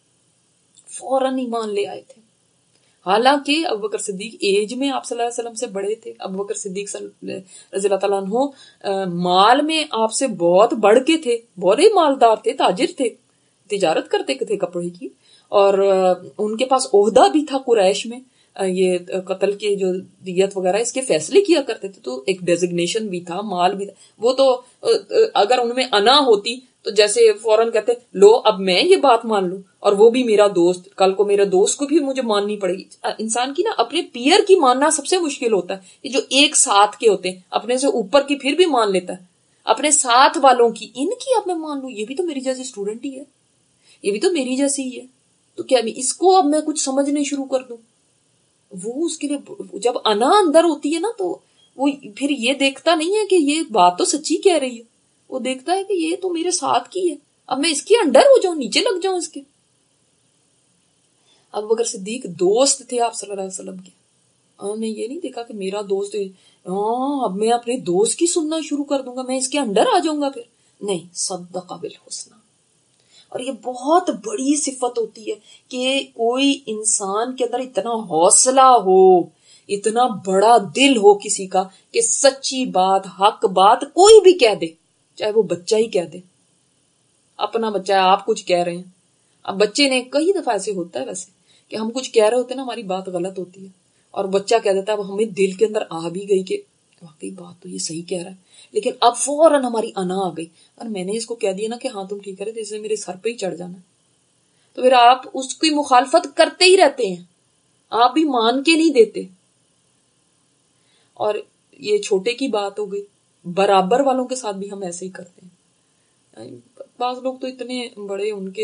فوراً ایمان لے آئے تھے. حالانکہ ابو بکر صدیق ایج میں آپ صلی اللہ علیہ وسلم سے بڑے تھے. ابو بکر صدیق رضی اللہ تعالیٰ عنہ مال میں آپ سے بہت بڑھ کے تھے، بڑے مالدار تھے، تاجر تھے، تجارت کرتے تھے کپڑے کی. اور ان کے پاس عہدہ بھی تھا قریش میں، یہ قتل کے جو دیت وغیرہ اس کے فیصلے کیا کرتے تھے، تو ایک ڈیزگنیشن بھی تھا، مال بھی تھا. وہ تو اگر ان میں انا ہوتی تو جیسے فوراً کہتے لو اب میں یہ بات مان لوں، اور وہ بھی میرا دوست، کل کو میرے دوست کو بھی مجھے ماننی پڑے گی. انسان کی نا اپنے پیئر کی ماننا سب سے مشکل ہوتا ہے. یہ جو ایک ساتھ کے ہوتے ہیں، اپنے سے اوپر کی پھر بھی مان لیتا ہے، اپنے ساتھ والوں کی، ان کی اب میں مان لوں، یہ بھی تو میری جیسی اسٹوڈنٹ ہی ہے، یہ بھی تو میری جیسی ہی ہے، تو کیا اس کو اب میں کچھ سمجھنے شروع کر دوں. وہ اس کے لیے جب انا اندر ہوتی ہے نا تو وہ پھر یہ دیکھتا نہیں ہے کہ یہ بات تو سچی کہہ رہی ہے، وہ دیکھتا ہے کہ یہ تو میرے ساتھ کی ہے، اب میں اس کے انڈر ہو جاؤں، نیچے لگ جاؤں اس کے. ابو بکر صدیق دوست تھے آپ صلی اللہ علیہ وسلم کے. انہوں نے یہ نہیں دیکھا کہ میرا دوست اب میں اپنے دوست کی سننا شروع کر دوں گا، میں اس کے انڈر آ جاؤں گا. پھر نہیں، صدق بالحسنى. اور یہ بہت بڑی صفت ہوتی ہے کہ کوئی انسان کے اندر اتنا حوصلہ ہو، اتنا بڑا دل ہو کسی کا کہ سچی بات، حق بات کوئی بھی کہہ دے، چاہے وہ بچہ ہی کہہ دے. اپنا بچہ ہے، آپ کچھ کہہ رہے ہیں، اب بچے نے کئی دفعہ ایسے ہوتا ہے ویسے کہ ہم کچھ کہہ رہے ہوتے ہیں نا، ہماری بات غلط ہوتی ہے اور بچہ کہہ دیتا ہے، اب ہمیں دل کے اندر آ بھی گئی کہ واقعی بات تو یہ صحیح کہہ رہا ہے، لیکن اب فوراً ہماری انا آ گئی اور میں نے اس کو کہہ دیا نا کہ ہاں تم ٹھیک ہے، تو اس نے میرے سر پہ ہی چڑھ جانا. تو پھر آپ اس کی مخالفت کرتے ہی رہتے ہیں، آپ بھی مان کے نہیں دیتے. اور یہ چھوٹے کی بات ہو گئی، برابر والوں کے ساتھ بھی ہم ایسے ہی کرتے ہیں. بعض لوگ تو اتنے بڑے ان کے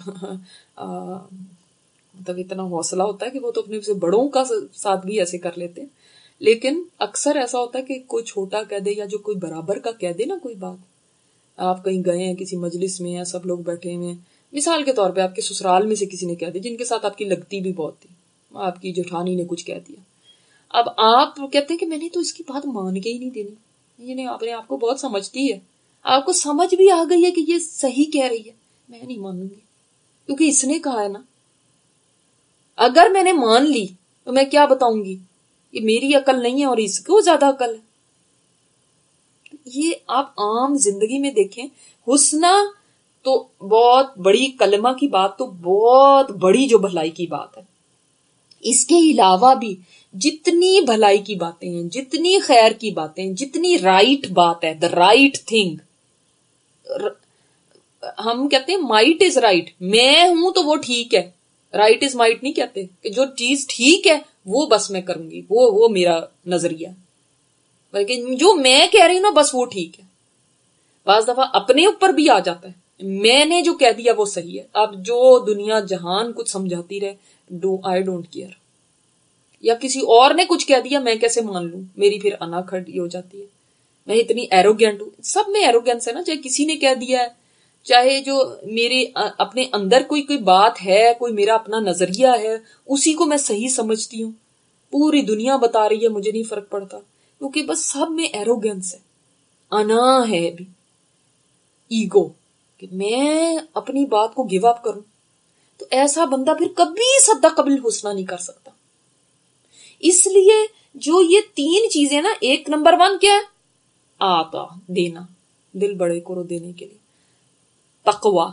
مطلب اتنا حوصلہ ہوتا ہے کہ وہ تو اپنے سے بڑوں کا ساتھ بھی ایسے کر لیتے ہیں. لیکن اکثر ایسا ہوتا ہے کہ کوئی چھوٹا کہہ دے یا جو کوئی برابر کا کہہ دے نا کوئی بات. آپ کہیں گئے ہیں کسی مجلس میں یا سب لوگ بیٹھے ہوئے ہیں، مثال کے طور پہ آپ کے سسرال میں سے کسی نے کہہ دیا جن کے ساتھ آپ کی لگتی بھی بہت تھی، آپ کی جٹھانی نے کچھ کہہ دیا. اب آپ کہتے ہیں کہ میں نے تو اس کی بات مان کے ہی نہیں دینی، یعنی آپ کو بہت سمجھتی ہے، آپ کو سمجھ بھی آ گئی ہے کہ یہ صحیح کہہ رہی ہے، میں نہیں مانوں گی کیونکہ اس نے کہا ہے نا. اگر میں نے مان لی تو میں کیا بتاؤں گی، یہ میری عقل نہیں ہے اور اس کو زیادہ عقل ہے. یہ آپ عام زندگی میں دیکھیں، حسنہ تو بہت بڑی، کلمہ کی بات تو بہت بڑی جو بھلائی کی بات ہے. اس کے علاوہ بھی جتنی بھلائی کی باتیں ہیں، جتنی خیر کی باتیں ہیں، جتنی رائٹ بات ہے، دا رائٹ تھنگ. ہم کہتے ہیں مائٹ از رائٹ، میں ہوں تو وہ ٹھیک ہے. رائٹ از مائٹ نہیں کہتے کہ جو چیز ٹھیک ہے وہ بس میں کروں گی، وہ میرا نظریہ، بلکہ جو میں کہہ رہی ہوں نا بس وہ ٹھیک ہے. بعض دفعہ اپنے اوپر بھی آ جاتا ہے، میں نے جو کہہ دیا وہ صحیح ہے. اب جو دنیا جہان کچھ سمجھاتی رہے، آئی ڈونٹ کیئر. یا کسی اور نے کچھ کہہ دیا میں کیسے مان لوں, میری پھر انا کھڑی ہو جاتی ہے, میں اتنی ایروگینٹ ہوں. سب میں ایروگینس ہے نا, چاہے کسی نے کہہ دیا ہے, چاہے جو میرے اپنے اندر کوئی بات ہے, کوئی میرا اپنا نظریہ ہے, اسی کو میں صحیح سمجھتی ہوں. پوری دنیا بتا رہی ہے مجھے نہیں فرق پڑتا, کیونکہ بس سب میں ایروگینس ہے, انا ہے بھی, ایگو, کہ میں اپنی بات کو گیو اپ کروں. تو ایسا بندہ پھر کبھی صدقہ بالحسنی نہیں کر سکتا. اس لیے جو یہ 3 چیزیں نا, ایک نمبر 1 کیا ہے, آتا دینا, دل بڑے کرو دینے کے لیے, تقوی,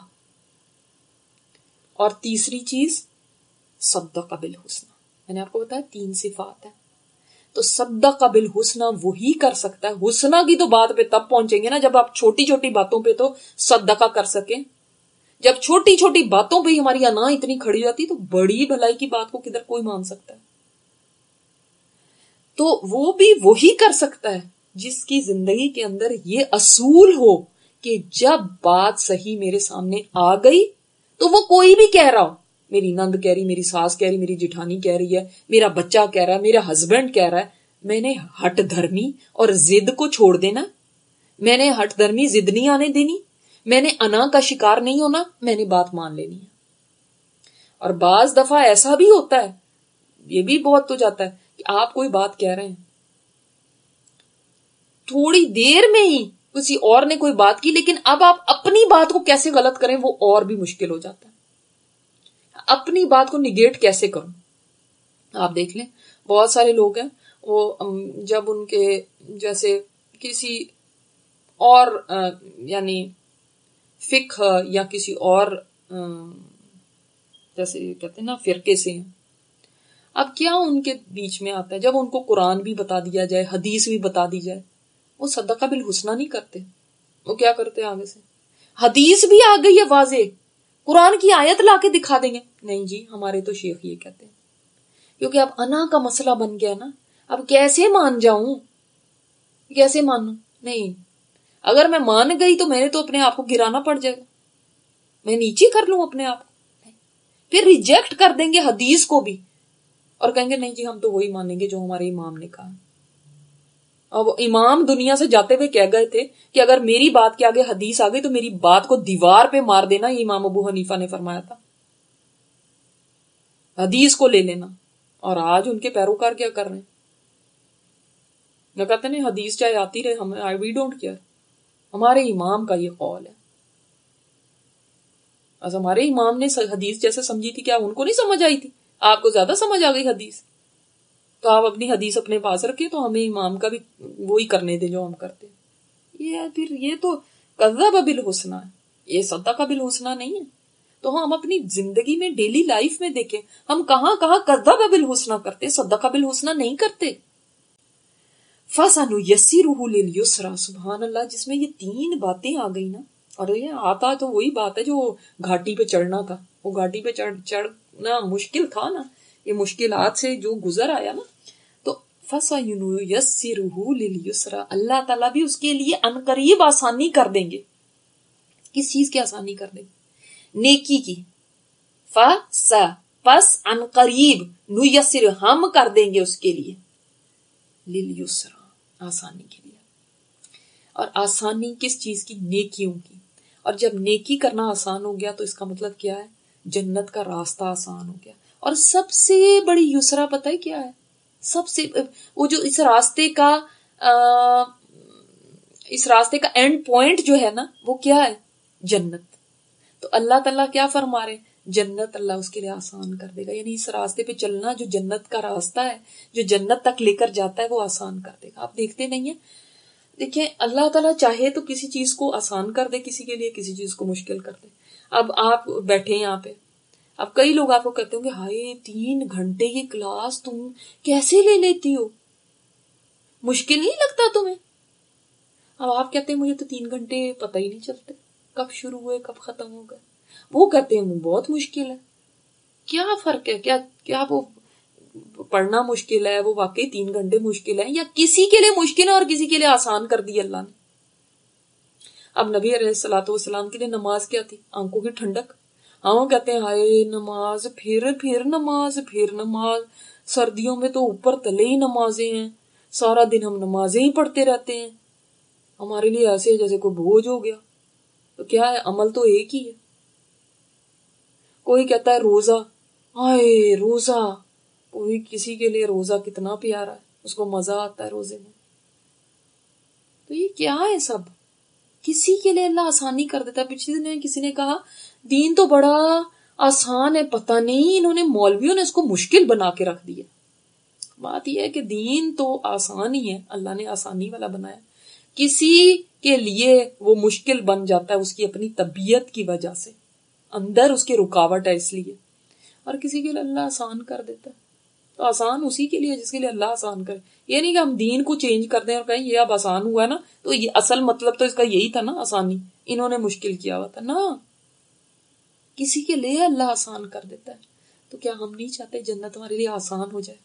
اور تیسری چیز صدقہ بالحسنی. میں نے آپ کو بتایا 3 صفات ہیں. تو صدقہ بالحسنی وہی کر سکتا ہے. حسنہ کی تو بات پہ تب پہنچیں گے نا جب آپ چھوٹی چھوٹی باتوں پہ تو صدقہ کر سکیں. جب چھوٹی چھوٹی باتوں پہ ہی ہماری انا اتنی کھڑی جاتی تو بڑی بھلائی کی بات کو کدھر کوئی مان سکتا ہے. تو وہ بھی وہی کر سکتا ہے جس کی زندگی کے اندر یہ اصول ہو کہ جب بات صحیح میرے سامنے آ گئی تو وہ کوئی بھی کہہ رہا ہو, میری نند کہہ رہی, میری ساس کہہ رہی, میری جٹھانی کہہ رہی ہے, میرا بچہ کہہ رہا ہے, میرا ہسبینڈ کہہ رہا ہے, میں نے ہٹ دھرمی اور ضد کو چھوڑ دینا. میں نے ہٹ دھرمی ضد نہیں آنے دینی, میں نے انا کا شکار نہیں ہونا, میں نے بات مان لینی ہے. اور بعض دفعہ ایسا بھی ہوتا ہے, یہ بھی بہت ہو جاتا ہے کہ آپ کوئی بات کہہ رہے ہیں, تھوڑی دیر میں ہی کسی اور نے کوئی بات کی, لیکن اب آپ اپنی بات کو کیسے غلط کریں وہ اور بھی مشکل ہو جاتا ہے. اپنی بات کو نگیٹ کیسے کروں. آپ دیکھ لیں بہت سارے لوگ ہیں, وہ جب ان کے جیسے کسی اور یعنی فقہ یا کسی اور جیسے کہتے ہیں نا فرقے سے ہیں, اب کیا ان کے بیچ میں آتا ہے جب ان کو قرآن بھی بتا دیا جائے, حدیث بھی بتا دی جائے, وہ صدقہ بالحسنی نہیں کرتے. وہ کیا کرتے ہیں, آگے سے حدیث بھی آ گئی ہے واضح, قرآن کی آیت لا کے دکھا دیں گے, نہیں جی ہمارے تو شیخ یہ کہتے ہیں. کیونکہ اب انا کا مسئلہ بن گیا نا, اب کیسے مان جاؤں, کیسے مانوں. نہیں, اگر میں مان گئی تو میں نے تو اپنے آپ کو گرانا پڑ جائے گا, میں نیچے کر لوں اپنے آپ کو. پھر ریجیکٹ کر دیں گے حدیث کو بھی اور کہیں گے نہیں جی ہم تو وہی مانیں گے جو ہمارے امام نے کہا. اب امام دنیا سے جاتے ہوئے کہہ گئے تھے کہ اگر میری بات کے آگے حدیث آ گئی تو میری بات کو دیوار پہ مار دینا, یہ امام ابو حنیفہ نے فرمایا تھا, حدیث کو لے لینا. اور آج ان کے پیروکار کیا کر رہے ہیں, نہ کہتے نہیں حدیث چاہے آتی رہے, ہم وی ڈونٹ کیئر, ہمارے امام کا یہ قول ہے. بس ہمارے امام نے حدیث جیسے سمجھی تھی, کیا ان کو نہیں سمجھ آئی تھی؟ آپ کو زیادہ سمجھ آ گئی حدیث, تو آپ اپنی حدیث اپنے پاس رکھیں, تو ہمیں امام کا بھی وہی کرنے دیں جو ہم کرتے. یہ تو کذب بالحسنی ہے, یہ صدقہ بالحسنی نہیں ہے. تو ہم اپنی زندگی میں ڈیلی لائف میں دیکھیں, ہم کہاں کہاں کذب بالحسنی کرتے, صدقہ بالحسنی نہیں کرتے. فَسَنُيَسِّرُهُ لِلْيُسْرَىٰ, سبحان اللہ, جس میں یہ 3 باتیں آ گئی نا. اور یہ آتا تو وہی بات ہے جو گھاٹی پہ چڑھنا تھا, وہ گھاٹی پہ چڑھنا مشکل تھا نا, یہ مشکلات سے جو گزر آیا نا, تو فَسَنُيَسِّرُهُ لِلْيُسْرَىٰ, اللہ تعالیٰ بھی اس کے لیے عنقریب آسانی کر دیں گے. کس چیز کی آسانی کر دیں گے؟ نیکی کی. پس عنقریب, نُیَسِّرُ, ہم کر دیں گے اس کے لیے, لِلْيُسْرَىٰ, آسانی کے لیے. اور آسانی کس چیز کی؟ نیکیوں کی. اور جب نیکی کرنا آسان ہو گیا تو اس کا مطلب کیا ہے؟ جنت کا راستہ آسان ہو گیا. اور سب سے بڑی یسرا پتہ ہے کیا ہے؟ سب سے وہ جو اس راستے کا اینڈ پوائنٹ جو ہے نا, وہ کیا ہے؟ جنت. تو اللہ تعالیٰ کیا فرما رہے ہیں؟ جنت اللہ اس کے لیے آسان کر دے گا. یعنی اس راستے پہ چلنا جو جنت کا راستہ ہے, جو جنت تک لے کر جاتا ہے, وہ آسان کر دے گا. آپ دیکھتے نہیں ہیں, دیکھیں اللہ تعالیٰ چاہے تو کسی چیز کو آسان کر دے کسی کے لیے, کسی چیز کو مشکل کر دے. اب آپ بیٹھے یہاں پہ, اب کئی لوگ آپ کو کہتے ہوں گے ہائے 3 گھنٹے کی کلاس تم کیسے لے لیتی ہو, مشکل نہیں لگتا تمہیں؟ اب آپ کہتے ہیں مجھے تو 3 گھنٹے پتہ ہی نہیں چلتے کب شروع ہوئے کب ختم ہو گئے. وہ کہتے ہیں بہت مشکل ہے. کیا فرق ہے؟ کیا وہ پڑھنا مشکل ہے, وہ واقعی 3 گھنٹے مشکل ہے, یا کسی کے لیے مشکل ہے اور کسی کے لیے آسان کر دی اللہ نے؟ اب نبی علیہ الصلوۃ والسلام کے لیے نماز کیا تھی؟ آنکھوں کی ٹھنڈک. ہم کہتے ہیں ہائے نماز پھر نماز پھر نماز، سردیوں میں تو اوپر تلے ہی نمازیں ہیں، سارا دن ہم نمازیں ہی پڑھتے رہتے ہیں، ہمارے لیے ایسے جیسے کوئی بوجھ ہو گیا. تو کیا ہے، عمل تو ایک ہی ہے. کوئی کہتا ہے روزہ، ہائے روزہ، کوئی کسی کے لیے روزہ کتنا پیارا ہے، اس کو مزہ آتا ہے روزے میں. تو یہ کیا ہے سب، کسی کے لیے اللہ آسانی کر دیتا ہے. پچھلے دن کسی نے کہا دین تو بڑا آسان ہے، پتہ نہیں انہوں نے مولویوں نے اس کو مشکل بنا کے رکھ دیا. بات یہ ہے کہ دین تو آسان ہی ہے، اللہ نے آسانی والا بنایا. کسی کے لیے وہ مشکل بن جاتا ہے اس کی اپنی طبیعت کی وجہ سے، اندر اس کی رکاوٹ ہے اس لیے، اور کسی کے لیے اللہ آسان کر دیتا ہے. تو آسان اسی کے لیے جس کے لیے اللہ آسان کرے. یہ نہیں کہ ہم دین کو چینج کر دیں اور کہیں یہ اب آسان ہوا نا تو یہ اصل مطلب تو اس کا یہی تھا نا، آسانی، انہوں نے مشکل کیا ہوا تھا نا. کسی کے لیے اللہ آسان کر دیتا ہے. تو کیا ہم نہیں چاہتے جنت ہمارے لیے آسان ہو جائے؟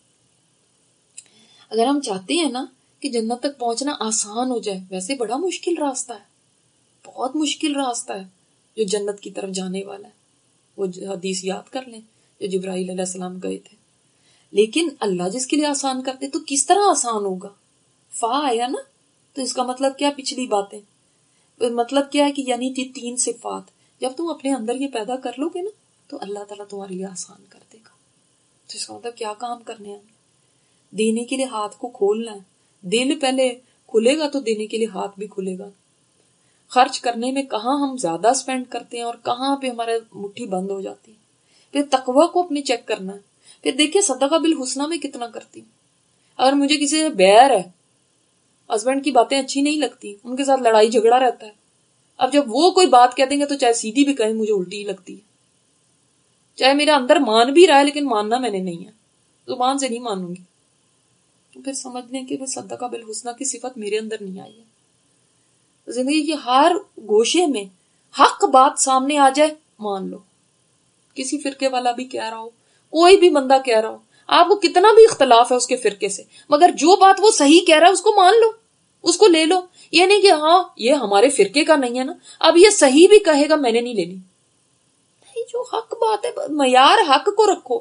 اگر ہم چاہتے ہیں نا کہ جنت تک پہنچنا آسان ہو جائے، ویسے بڑا مشکل راستہ ہے، بہت مشکل راستہ ہے جو جنت کی طرف جانے والا ہے. وہ حدیث یاد کر لیں جو جبرائیل علیہ السلام گئے تھے. لیکن اللہ جس کے لیے آسان کرتے تو کس طرح آسان ہوگا؟ فا آیا نا، تو اس کا مطلب کیا؟ پچھلی باتیں مطلب کیا ہے کہ یعنی تین صفات جب تم اپنے اندر یہ پیدا کر لو گے نا تو اللہ تعالیٰ تمہارے لیے آسان کر دے گا. تو اس کا مطلب کیا کام کرنے ہیں؟ دینے کے لیے ہاتھ کو کھولنا ہے. دل پہلے کھلے گا تو دینے کے لیے ہاتھ بھی کھلے گا. خرچ کرنے میں کہاں ہم زیادہ سپینڈ کرتے ہیں اور کہاں پہ ہمارے مٹھی بند ہو جاتی ہے. پھر تقوی کو اپنے چیک کرنا ہے. پھر دیکھیے صدقہ بالحسنہ میں کتنا کرتی ہوں. اگر مجھے کسی سے بیر ہے، ہسبینڈ کی باتیں اچھی نہیں لگتی، ان کے ساتھ لڑائی جھگڑا رہتا ہے، اب جب وہ کوئی بات کہہ دیں گے تو چاہے سیدھی بھی کہیں مجھے الٹی ہی لگتی ہے. چاہے میرا اندر مان بھی رہا ہے لیکن ماننا میں نے نہیں ہے، زبان سے نہیں مانوں گی. پھر سمجھ لیں کہ صدقہ بالحسنہ کی صفت میرے اندر نہیں آئی ہے. زندگی کے ہر گوشے میں حق بات سامنے آ جائے مان لو. کسی فرقے والا بھی کہہ رہا ہو، کوئی بھی بندہ کہہ رہا ہو، آپ کو کتنا بھی اختلاف ہے اس کے فرقے سے، مگر جو بات وہ صحیح کہہ رہا ہے اس کو مان لو، اس کو لے لو. یہ نہیں کہ ہاں یہ ہمارے فرقے کا نہیں ہے نا، اب یہ صحیح بھی کہے گا میں نے نہیں لینی. جو حق بات ہے معیار حق کو رکھو،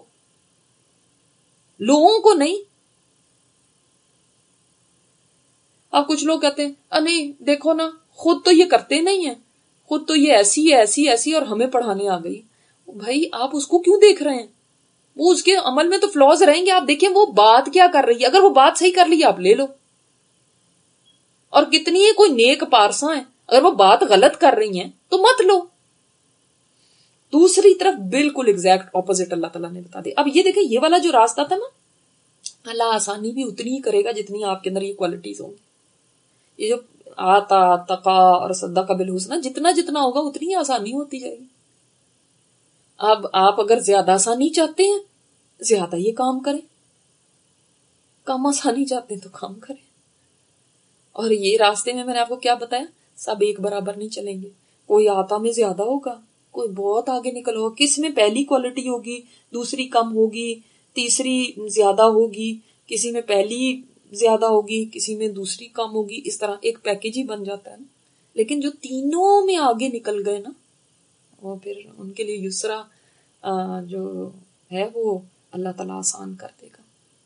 لوگوں کو نہیں. اب کچھ لوگ کہتے ہیں نہیں دیکھو نا خود تو یہ کرتے نہیں ہیں، خود تو یہ ایسی ہے ایسی ایسی اور ہمیں پڑھانے آ گئی. بھائی آپ اس کو کیوں دیکھ رہے ہیں؟ وہ اس کے عمل میں تو فلاز رہیں گے، آپ دیکھیں وہ بات کیا کر رہی ہے. اگر وہ بات صحیح کر لی آپ لے لو. اور کتنی ہے کوئی نیک پارساں ہیں، اگر وہ بات غلط کر رہی ہیں تو مت لو. دوسری طرف بالکل ایگزیکٹ اپوزٹ اللہ تعالیٰ نے بتا دیا. اب یہ دیکھیں یہ والا جو راستہ تھا نا، اللہ آسانی بھی اتنی ہی کرے گا جتنی آپ کے اندر یہ کوالٹیز ہوں گی. یہ جو آتا تقا اور صدقہ بالحسنہ جتنا جتنا ہوگا اتنی ہی آسانی ہوتی جائے گی. اب آپ اگر زیادہ آسانی چاہتے ہیں زیادہ یہ کام کریں، کم آسانی چاہتے ہیں تو کام کریں. اور یہ راستے میں نے آپ کو کیا بتایا، سب ایک برابر نہیں چلیں گے. کوئی آتا میں زیادہ ہوگا، کوئی بہت آگے نکل ہوگا. کس میں پہلی کوالٹی ہوگی، دوسری کم ہوگی، تیسری زیادہ ہوگی، کسی میں پہلی زیادہ ہوگی، کسی میں دوسری کم ہوگی. اس طرح ایک پیکج ہی بن جاتا ہے نا. لیکن جو تینوں میں آگے نکل گئے نا، وہ پھر ان کے لیے یسرا جو ہے وہ اللہ تعالیٰ آسان کر دے گا.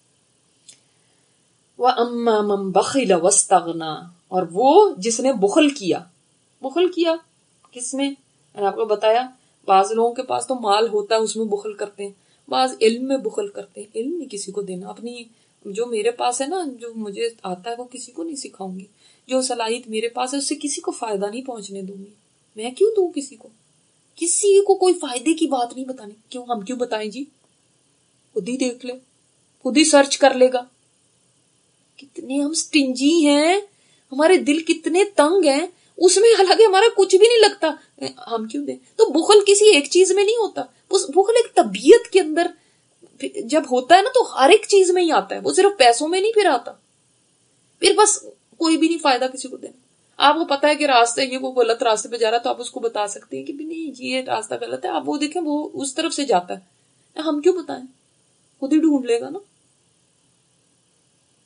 وَأَمَّا مَن بَخِلَ وَاسْتَغْنَا، اور وہ جس نے بخل کیا. بخل کیا کس میں؟ میں نے آپ کو بتایا بعض لوگوں کے پاس تو مال ہوتا ہے اس میں بخل کرتے ہیں، بعض علم میں بخل کرتے ہیں. علم نہیں کسی کو دینا، اپنی جو میرے پاس ہے نا، جو مجھے آتا ہے وہ کسی کو نہیں سکھاؤں گی. جو صلاحیت میرے پاس ہے اس سے کسی کو فائدہ نہیں پہنچنے دوں گی. میں کیوں دوں کسی کو کوئی فائدے کی بات نہیں بتانی. کیوں ہم کیوں بتائیں جی؟ خود ہی دیکھ لے، خود ہی سرچ کر لے گا. کتنے ہم سٹنجی ہیں، ہمارے دل کتنے تنگ ہیں، اس میں حالانکہ ہمارا کچھ بھی نہیں لگتا، ہم کیوں دیں؟ تو بخل کسی ایک چیز میں نہیں ہوتا، بخل ایک طبیعت کے اندر جب ہوتا ہے نا تو ہر ایک چیز میں ہی آتا ہے. وہ صرف پیسوں میں نہیں پھر آتا. پھر بس کوئی بھی نہیں فائدہ کسی کو دینا. آپ کو پتا ہے کہ راستہ یہ وہ غلط راستے پہ جا رہا ہے تو آپ اس کو بتا سکتے ہیں کہ نہیں یہ راستہ غلط ہے، آپ وہ دیکھیں وہ اس طرف سے جاتا ہے. ہم کیوں بتائیں؟ خود ہی ڈھونڈ لے گا نا.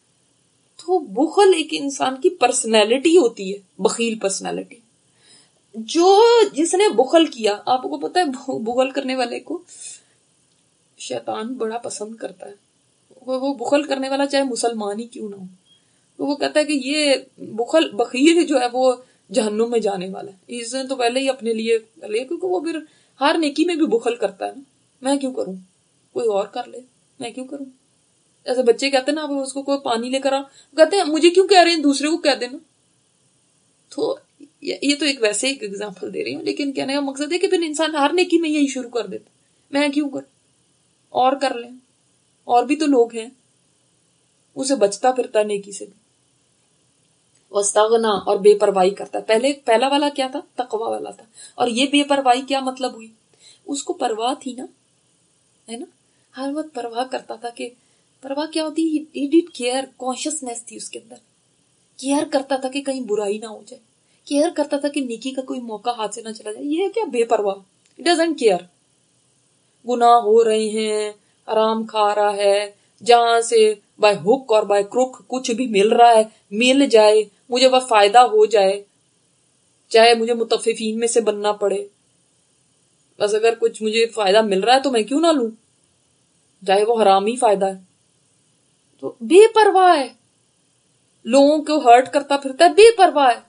تو بخل ایک انسان کی پرسنالٹی ہوتی ہے، بخیل پرسنالٹی. جس نے بخل کیا، آپ کو پتا ہے بخل کرنے والے کو شیطان بڑا پسند کرتا ہے. وہ بخل کرنے والا چاہے مسلمان ہی کیوں نہ ہو، تو وہ کہتا ہے کہ یہ بخیل جو ہے وہ جہنم میں جانے والا ہے. اس نے تو پہلے ہی اپنے لیے لیا، کیونکہ وہ پھر ہر نیکی میں بھی بخل کرتا ہے نا. میں کیوں کروں، کوئی اور کر لے، میں کیوں کروں. ایسے بچے کہتے ہیں نا، اس کو کوئی پانی لے کر آ، کہتے ہیں مجھے کیوں کہہ رہے ہیں، دوسرے کو کہہ دینا. تو یہ تو ایک ویسے ایک ایگزامپل دے رہی ہوں، لیکن کہنے کا مقصد ہے کہ پھر انسان ہر نیکی میں یہی شروع کر دیتا، میں کیوں کروں، اور کر لیں، اور بھی تو لوگ ہیں. اسے بچتا پھرتا نیکی سے بھی. واستغنا، اور بے پرواہی کرتا ہے. پہلا والا کیا تھا، تقوی والا تھا. اور یہ بے پرواہی کیا مطلب ہوئی، اس کو پرواہ تھی نا، ہے نا، ہر وقت پرواہ کرتا تھا. کہ پرواہ کیا ہوتی، ہی ڈیڈ کیئر، کانشیسنیس تھی اس کے اندر. کیئر کرتا تھا کہ کہیں برائی نہ ہو جائے، کیئر کرتا تھا کہ نیکی کا کوئی موقع ہاتھ سے نہ چلا جائے. یہ کیا بے پرواہ، اٹ ڈزنٹ کیئر. گناہ ہو رہے ہیں، حرام کھا رہا ہے، جہاں سے بائی ہک اور بائی کروک کچھ بھی مل رہا ہے مل جائے، مجھے بس فائدہ ہو جائے، چاہے مجھے متففین میں سے بننا پڑے، بس اگر کچھ مجھے فائدہ مل رہا ہے تو میں کیوں نہ لوں، چاہے وہ حرام ہی فائدہ ہے. تو بے پرواہ ہے، لوگوں کو ہرٹ کرتا پھرتا ہے، بے پرواہ ہے.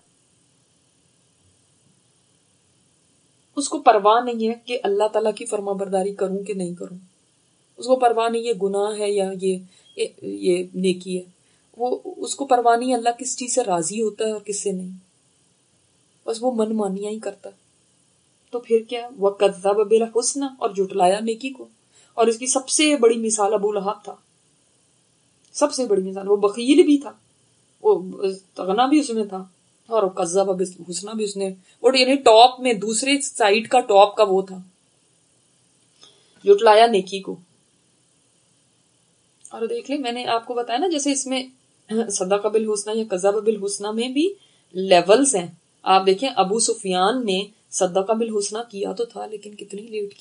اس کو پرواہ نہیں ہے کہ اللہ تعالیٰ کی فرما برداری کروں کہ نہیں کروں. اس کو پرواہ نہیں ہے گناہ ہے یا یہ نیکی ہے. وہ اس کو پرواہ نہیں اللہ کس چیز سے راضی ہوتا ہے اور کس سے نہیں، بس وہ من مانیاں ہی کرتا. تو پھر کیا، وَكَذَّبَ بِالْحُسْنَى، اور جھٹلایا نیکی کو. اور اس کی سب سے بڑی مثال ابو لہب تھا. سب سے بڑی مثال، وہ بخیل بھی تھا، وہ تغنا بھی اس میں تھا، اور کذب بالحسنى بھی اس نے، اور یعنی ٹاپ میں دوسرے سائڈ کا ٹاپ کا وہ تھا، جھٹلایا نیکی کو. اور دیکھ لیں، میں نے آپ کو بتایا نا، جیسے اس میں صدق بالحسنى یا کذب بالحسنى میں بھی لیولز ہیں. آپ دیکھیں ابو سفیان نے صدق بالحسنى کیا تو تھا، لیکن کتنی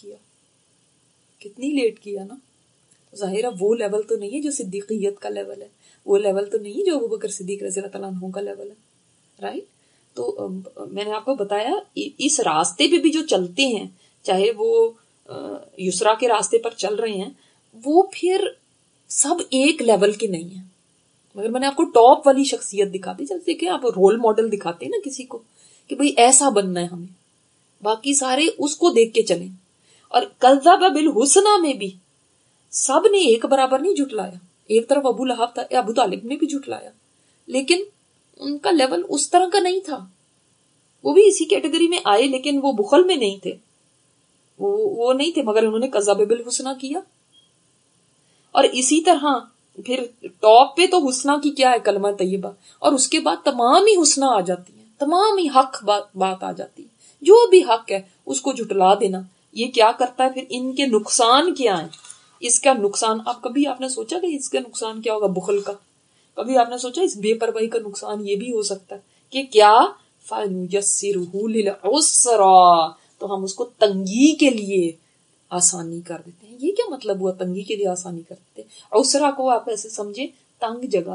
لیٹ کیا نا. ظاہر ہے وہ لیول تو نہیں ہے جو صدیقیت کا لیول ہے، وہ لیول تو نہیں جو ابوبکر صدیق رضی اللہ تعالیٰ عنہ کا لیول ہے، رائٹ. تو میں نے آپ کو بتایا اس راستے پہ بھی جو چلتے ہیں، چاہے وہ یسرا کے راستے پر چل رہے ہیں، وہ پھر سب ایک لیول کے نہیں ہیں. مگر میں نے آپ کو ٹاپ والی شخصیت دکھا دی. جب دیکھیں آپ رول ماڈل دکھاتے ہیں نا کسی کو کہ بھئی ایسا بننا ہے ہمیں، باقی سارے اس کو دیکھ کے چلیں. اور کذب بالحسنى میں بھی سب نے ایک برابر نہیں جھٹلایا. ایک طرف ابو لہب تھا، ابو طالب نے بھی جھٹلایا، لیکن ان کا لیول اس طرح کا نہیں تھا. وہ بھی اسی کیٹیگری میں آئے، لیکن وہ بخل میں نہیں تھے، وہ نہیں تھے، مگر انہوں نے کذب بالحسنى کیا. اور اسی طرح پھر ٹاپ پہ تو حسنہ کی کیا ہے، کلمہ طیبہ، اور اس کے بعد تمام ہی حسنہ آ جاتی ہیں، تمام ہی حق بات آ جاتی ہے. جو بھی حق ہے اس کو جھٹلا دینا. یہ کیا کرتا ہے پھر، ان کے نقصان کیا ہیں. اس کا نقصان، کبھی آپ نے سوچا کہ اس کا نقصان کیا ہوگا بخل کا؟ کبھی آپ نے سوچا اس بے پرواہی کا نقصان یہ بھی ہو سکتا ہے کہ کیا، فَنُيَسِّرُهُ لِلْعُسْرَىٰ، تو ہم اس کو تنگی کے لیے آسانی کر دیتے ہیں. یہ کیا مطلب ہوا، تنگی کے لیے آسانی کر دیتے ہیں؟ عسرا کو آپ ایسے سمجھے، تنگ جگہ،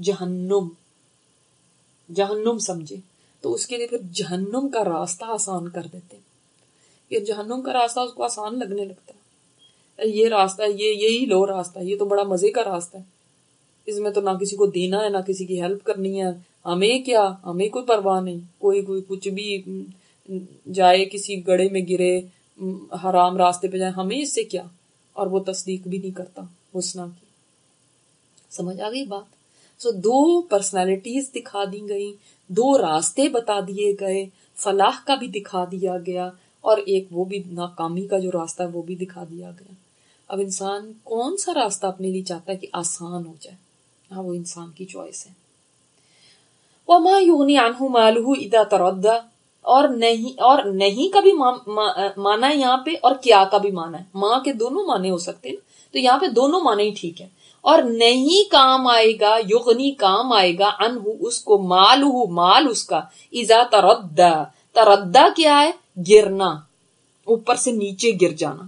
جہنم سمجھے، تو اس کے لیے پھر جہنم کا راستہ آسان کر دیتے ہیں. یہ جہنم کا راستہ اس کو آسان لگنے لگتا ہے. یہ راستہ، یہی لو راستہ، یہ تو بڑا مزے کا راستہ ہے، اس میں تو نہ کسی کو دینا ہے نہ کسی کی ہیلپ کرنی ہے، ہمیں کیا، ہمیں کوئی پرواہ نہیں، کوئی کچھ بھی جائے، کسی گڑھے میں گرے، حرام راستے پہ جائے، ہمیں اس سے کیا. اور وہ تصدیق بھی نہیں کرتا حسنہ کی. سمجھ آ گئی بات؟ سو دو پرسنالٹیز دکھا دی گئی، دو راستے بتا دیے گئے، فلاح کا بھی دکھا دیا گیا، اور ایک وہ بھی ناکامی کا جو راستہ ہے وہ بھی دکھا دیا گیا. اب انسان کون سا راستہ اپنے لیے چاہتا ہے کہ آسان ہو جائے، ہاں وہ انسان کی چوائس ہے. وَمَا يُغْنِي عَنْهُ مَالُهُ إِذَا تَرَدَّى، اور نہیں کا بھی مانا ہے یہاں پہ، اور کیا کا بھی مانا ہے. ماں کے دونوں معنی ہو سکتے ہیں، تو یہاں پہ دونوں معنی ہی ٹھیک ہے. اور نہیں کام آئے گا، یغنی کام آئے گا، عنہ اس کو، مالہ مال اس کا، اذا تردہ، تردہ کیا ہے، گرنا، اوپر سے نیچے گر جانا،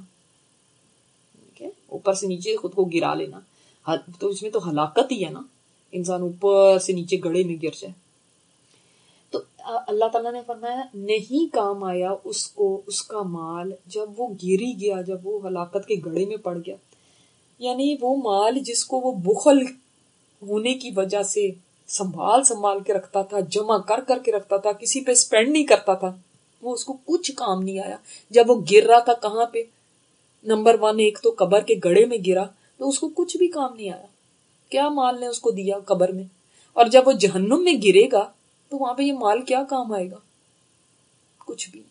اوپر سے نیچے خود کو گرا لینا. تو اس میں تو ہلاکت ہی ہے نا، انسان اوپر سے نیچے گڑھے میں گر جائے. تو اللہ تعالیٰ نے فرمایا نہیں کام آیا اس کو اس کا مال جب وہ گری گیا، جب وہ ہلاکت کے گڑھے میں پڑ گیا. یعنی وہ مال جس کو وہ بخل ہونے کی وجہ سے سنبھال کے رکھتا تھا، جمع کر کے رکھتا تھا، کسی پہ اسپینڈ نہیں کرتا تھا، وہ اس کو کچھ کام نہیں آیا. جب وہ گر رہا تھا کہاں پہ؟ نمبر 1 ایک تو قبر کے گڑھے میں گرا تو اس کو کچھ بھی کام نہیں آیا. کیا مال نے اس کو دیا قبر میں؟ اور جب وہ جہنم میں گرے گا تو وہاں پہ یہ مال کیا کام آئے گا؟ کچھ بھی نہیں.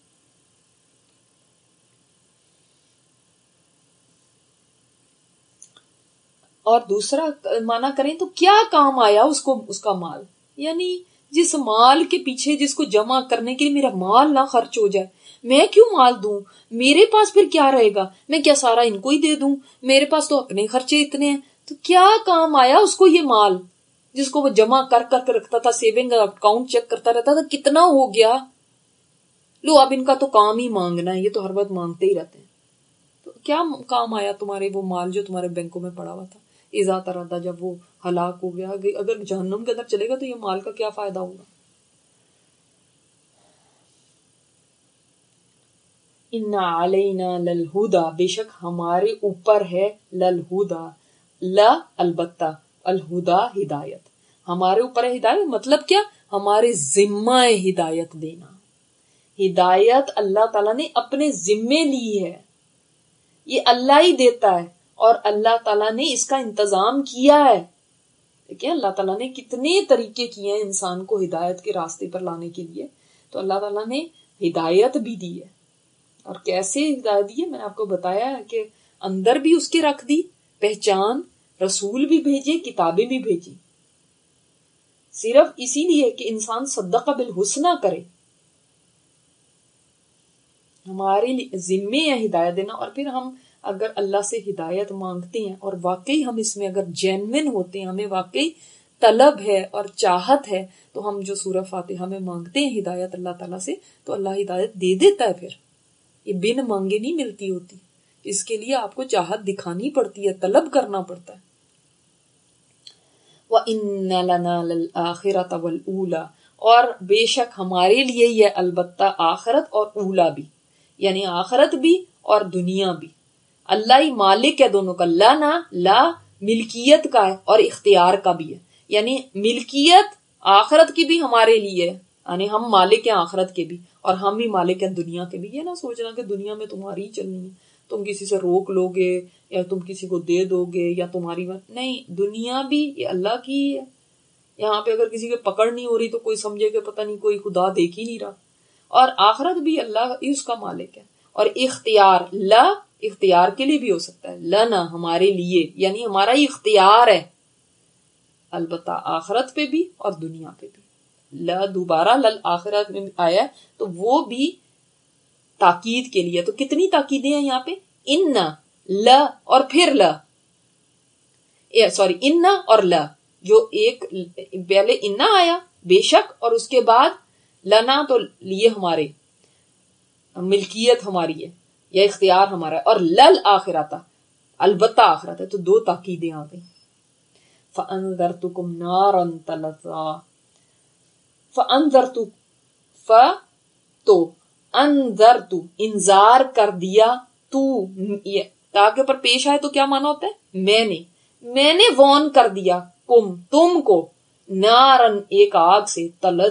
اور دوسرا مانا کریں تو کیا کام آیا اس کو اس کا مال؟ یعنی جس مال کے پیچھے، جس کو جمع کرنے کے لیے میرا مال نہ خرچ ہو جائے، میں کیوں مال دوں؟ میرے پاس پھر کیا رہے گا؟ میں کیا سارا ان کو ہی دے دوں؟ میرے پاس تو اپنے خرچے اتنے ہیں. تو کیا کام آیا اس کو یہ مال جس کو وہ جمع کر کے رکھتا تھا، سیونگ اکاؤنٹ چیک کرتا رہتا تھا کتنا ہو گیا، لو اب ان کا تو کام ہی مانگنا ہے، یہ تو ہر وقت مانگتے ہی رہتے ہیں. تو کیا کام آیا تمہارے وہ مال جو تمہارے بینکوں میں پڑا ہوا تھا؟ اذا تردد، جب وہ ہلاک ہو گیا، اگر جہنم کے اندر چلے گا تو یہ مال کا کیا فائدہ ہوگا؟ ان علینا للہدا، بے شک ہمارے اوپر ہے، للہدا، لا البتہ، الہدا ہدایت، ہمارے اوپر ہے ہدایت. مطلب کیا؟ ہمارے ذمہ ہدایت دینا. ہدایت اللہ تعالیٰ نے اپنے ذمے لی ہے، یہ اللہ ہی دیتا ہے اور اللہ تعالیٰ نے اس کا انتظام کیا ہے. دیکھیں اللہ تعالیٰ نے کتنے طریقے کیے ہیں انسان کو ہدایت کے راستے پر لانے کے لیے. تو اللہ تعالیٰ نے ہدایت بھی دی ہے. اور کیسے ہدایت دی ہے میں نے آپ کو بتایا ہے کہ اندر بھی اس کے رکھ دی پہچان، رسول بھی بھیجے، کتابیں بھی بھیجی، صرف اسی لیے کہ انسان صدقہ بالحسنہ کرے. ہمارے ذمے ہے ہدایت دینا. اور پھر ہم اگر اللہ سے ہدایت مانگتے ہیں اور واقعی ہم اس میں اگر جینوین ہوتے ہیں، ہمیں واقعی طلب ہے اور چاہت ہے، تو ہم جو سورہ فاتحہ میں مانگتے ہیں ہدایت اللہ تعالیٰ سے، تو اللہ ہدایت دے دیتا ہے. پھر یہ بن مانگے نہیں ملتی ہوتی، اس کے لیے آپ کو چاہت دکھانی پڑتی ہے، طلب کرنا پڑتا ہے. وَإِنَّ لَنَا لَلْآخِرَةَ وَالْأُولَى، اور بے شک ہمارے لیے یہ البتہ آخرت اور اولا بھی، یعنی آخرت بھی اور دنیا بھی. اللہ ہی مالک ہے دونوں کا. لا ملکیت کا ہے اور اختیار کا بھی ہے. یعنی ملکیت آخرت کی بھی ہمارے لیے، یعنی ہم مالک ہیں آخرت کے بھی اور ہم ہی مالک ہیں دنیا کے بھی. یہ نہ سوچنا کہ دنیا میں تمہاری ہی چلنی ہے، تم کسی سے روک لو گے یا تم کسی کو دے دو گے یا تمہاری بات نہیں. دنیا بھی یہ اللہ کی ہی ہے. یہاں پہ اگر کسی کے پکڑ نہیں ہو رہی تو کوئی سمجھے کہ پتہ نہیں کوئی خدا دیکھ ہی نہیں رہا. اور آخرت بھی اللہ ہی اس کا مالک ہے. اور اختیار، لا اختیار کے لیے بھی ہو سکتا ہے، لنا ہمارے لیے، یعنی ہمارا ہی اختیار ہے، البتہ آخرت پہ بھی اور دنیا پہ بھی. لا دوبارہ لل آخرت میں آیا تو وہ بھی تاکید کے لیے. تو کتنی تاکیدیں ہیں یہاں پہ؟ ان، لا اور پھر لا، سوری ان اور لا. جو ایک پہلے ان آیا بے شک، اور اس کے بعد لنا تو لیے ہمارے، ملکیت ہماری ہے یا اختیار ہمارا ہے، اور لل آخرت البتہ آخرت ہے. تو دو تاکیدیں آ گئی. فَأَنذَرْتُكُمْ نَارًا تَلَظَّىٰ، فَأَنذَرْتُ تو انذرت انذار کر دیا، تو تاکہ پر پیش آئے تو کیا مانا ہوتا ہے؟ میں نے وارن کر دیا، تم کو، نارن ایک آگ سے،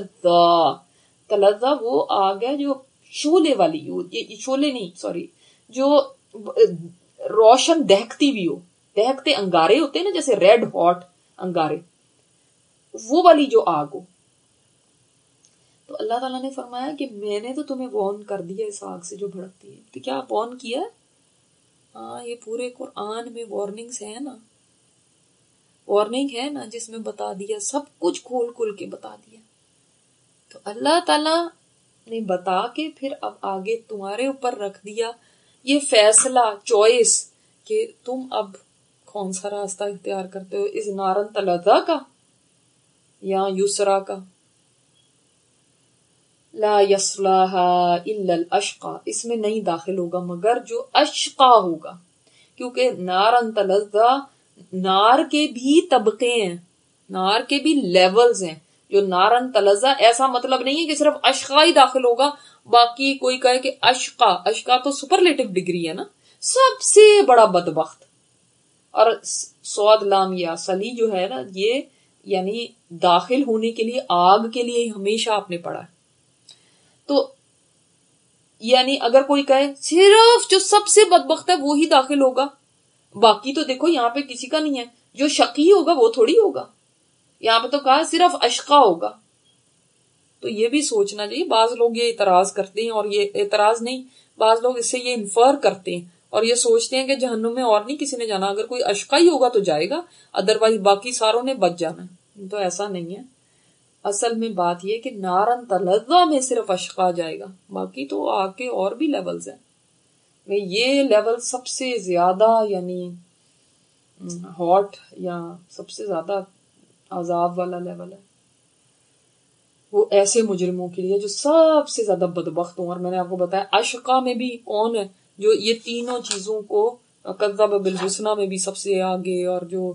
تلظا وہ آگ ہے جو شعلے والی، یہ شعلے نہیں، سوری، جو روشن دہکتی بھی ہو، دہکتے انگارے ہوتے ہیں نا جیسے ریڈ ہاٹ انگارے، وہ والی جو آگ ہو. تو اللہ تعالیٰ نے فرمایا کہ میں نے تو تمہیں وارن کر دیا اس آگ سے جو بھڑکتی ہے. تو کیا وارن کیا؟ ہاں، یہ پورے قرآن میں وارننگز ہیں نا، وارننگ ہے نا، جس میں بتا دیا سب کچھ کھول کے بتا دیا. تو اللہ تعالیٰ نے بتا کے پھر اب آگے تمہارے اوپر رکھ دیا یہ فیصلہ، چوائس، کہ تم اب کون سا راستہ اختیار کرتے ہو، اس نارن تلظا کا یا یسرا کا. لا یصلاها الا الاشقى، اس میں نہیں داخل ہوگا مگر جو اشقا ہوگا، کیونکہ نارن تلظا، نار کے بھی طبقے ہیں، نار کے بھی لیولز ہیں. جو نارن تلظہ ایسا مطلب نہیں ہے کہ صرف اشقا ہی داخل ہوگا، باقی کوئی کہے کہ اشقا تو سپرلیٹو ڈگری ہے نا، سب سے بڑا بدبخت. اور سواد لام یا سلی جو ہے نا، یہ یعنی داخل ہونے کے لیے آگ کے لیے ہمیشہ آپ نے پڑھا ہے. تو یعنی اگر کوئی کہے صرف جو سب سے بدبخت ہے وہی داخل ہوگا، باقی تو دیکھو یہاں پہ کسی کا نہیں ہے، جو شقی ہوگا وہ تھوڑی ہوگا، یہاں پہ تو کہا صرف اشقا ہوگا. تو یہ بھی سوچنا چاہیے. بعض لوگ یہ اعتراض کرتے ہیں، اور یہ اعتراض نہیں، بعض لوگ اس سے یہ انفر کرتے ہیں اور یہ سوچتے ہیں کہ جہنم میں اور نہیں کسی نے جانا، اگر کوئی اشقا ہی ہوگا تو جائے گا، ادروائز باقی ساروں نے بچ جانا ہے. تو ایسا نہیں ہے. اصل میں بات یہ کہ نارن تلظہ میں صرف اشقا جائے گا، باقی تو آگ کے اور بھی لیولز ہیں. یہ لیول سب سے زیادہ یعنی ہاٹ یا سب سے زیادہ عذاب والا لیول ہے. وہ ایسے مجرموں کے لیے جو سب سے زیادہ بدبخت ہوں. اور میں نے آپ کو بتایا اشقا میں بھی کون ہے جو یہ تینوں چیزوں کو، کذب بالحسنی میں بھی سب سے آگے، اور جو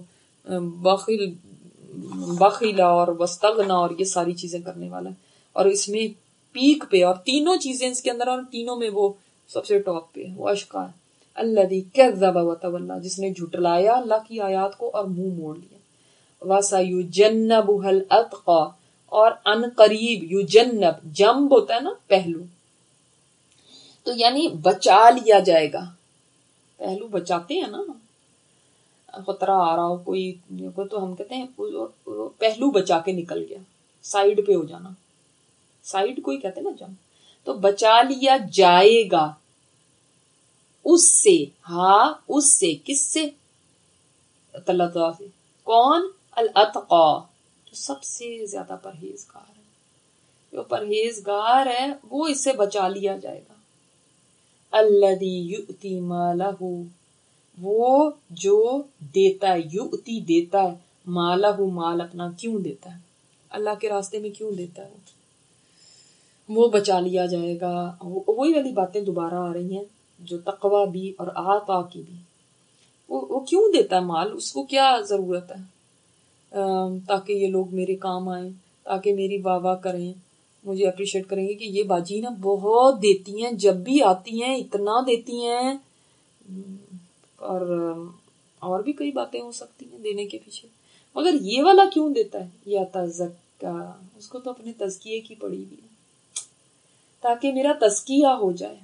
بخیلا اور واستغنا اور یہ ساری چیزیں کرنے والا ہے، اور اس میں پیک پہ، اور تینوں چیزیں اس کے اندر، اور تینوں میں وہ سب سے ٹاپ پہ وہ اشقا ہے. الذی کذب وتولی، جس نے جھٹلایا اللہ کی آیات کو اور منہ موڑ لیا. وسیجنبها الاتقی، اور ان قریب، یجنب جنب ہوتا ہے نا پہلو، تو یعنی بچا لیا جائے گا. پہلو بچاتے ہیں نا، خطرہ آ رہا ہو کوئی تو ہم کہتے ہیں پہلو بچا کے نکل گیا، سائیڈ پہ ہو جانا، سائیڈ کوئی کہتے ہیں نا جنب. تو بچا لیا جائے گا اس سے، ہاں اس سے، کس سے؟ تلظہ سے. کون؟ الاتقی، جو سب سے زیادہ پرہیزگار ہے. جو پرہیزگار ہے وہ اس سے بچا لیا جائے گا. الذی یؤتی مالہ، وہ جو دیتا ہے، یؤتی دیتا ہے، مالہ مال اپنا. کیوں دیتا ہے؟ اللہ کے راستے میں کیوں دیتا ہے؟ وہ بچا لیا جائے گا. وہی والی باتیں دوبارہ آ رہی ہیں جو تقوی بھی اور عطا کی بھی. وہ کیوں دیتا ہے مال؟ اس کو کیا ضرورت ہے؟ تاکہ یہ لوگ میرے کام آئیں، تاکہ میری واہ واہ کریں، مجھے اپریشیٹ کریں گے کہ یہ باجی نا بہت دیتی ہیں، جب بھی آتی ہیں اتنا دیتی ہیں. اور بھی کئی باتیں ہو سکتی ہیں دینے کے پیچھے، مگر یہ والا کیوں دیتا ہے؟ یا تزکا، اس کو تو اپنے تزکیے کی پڑی ہوئی، تاکہ میرا تزکیہ ہو جائے.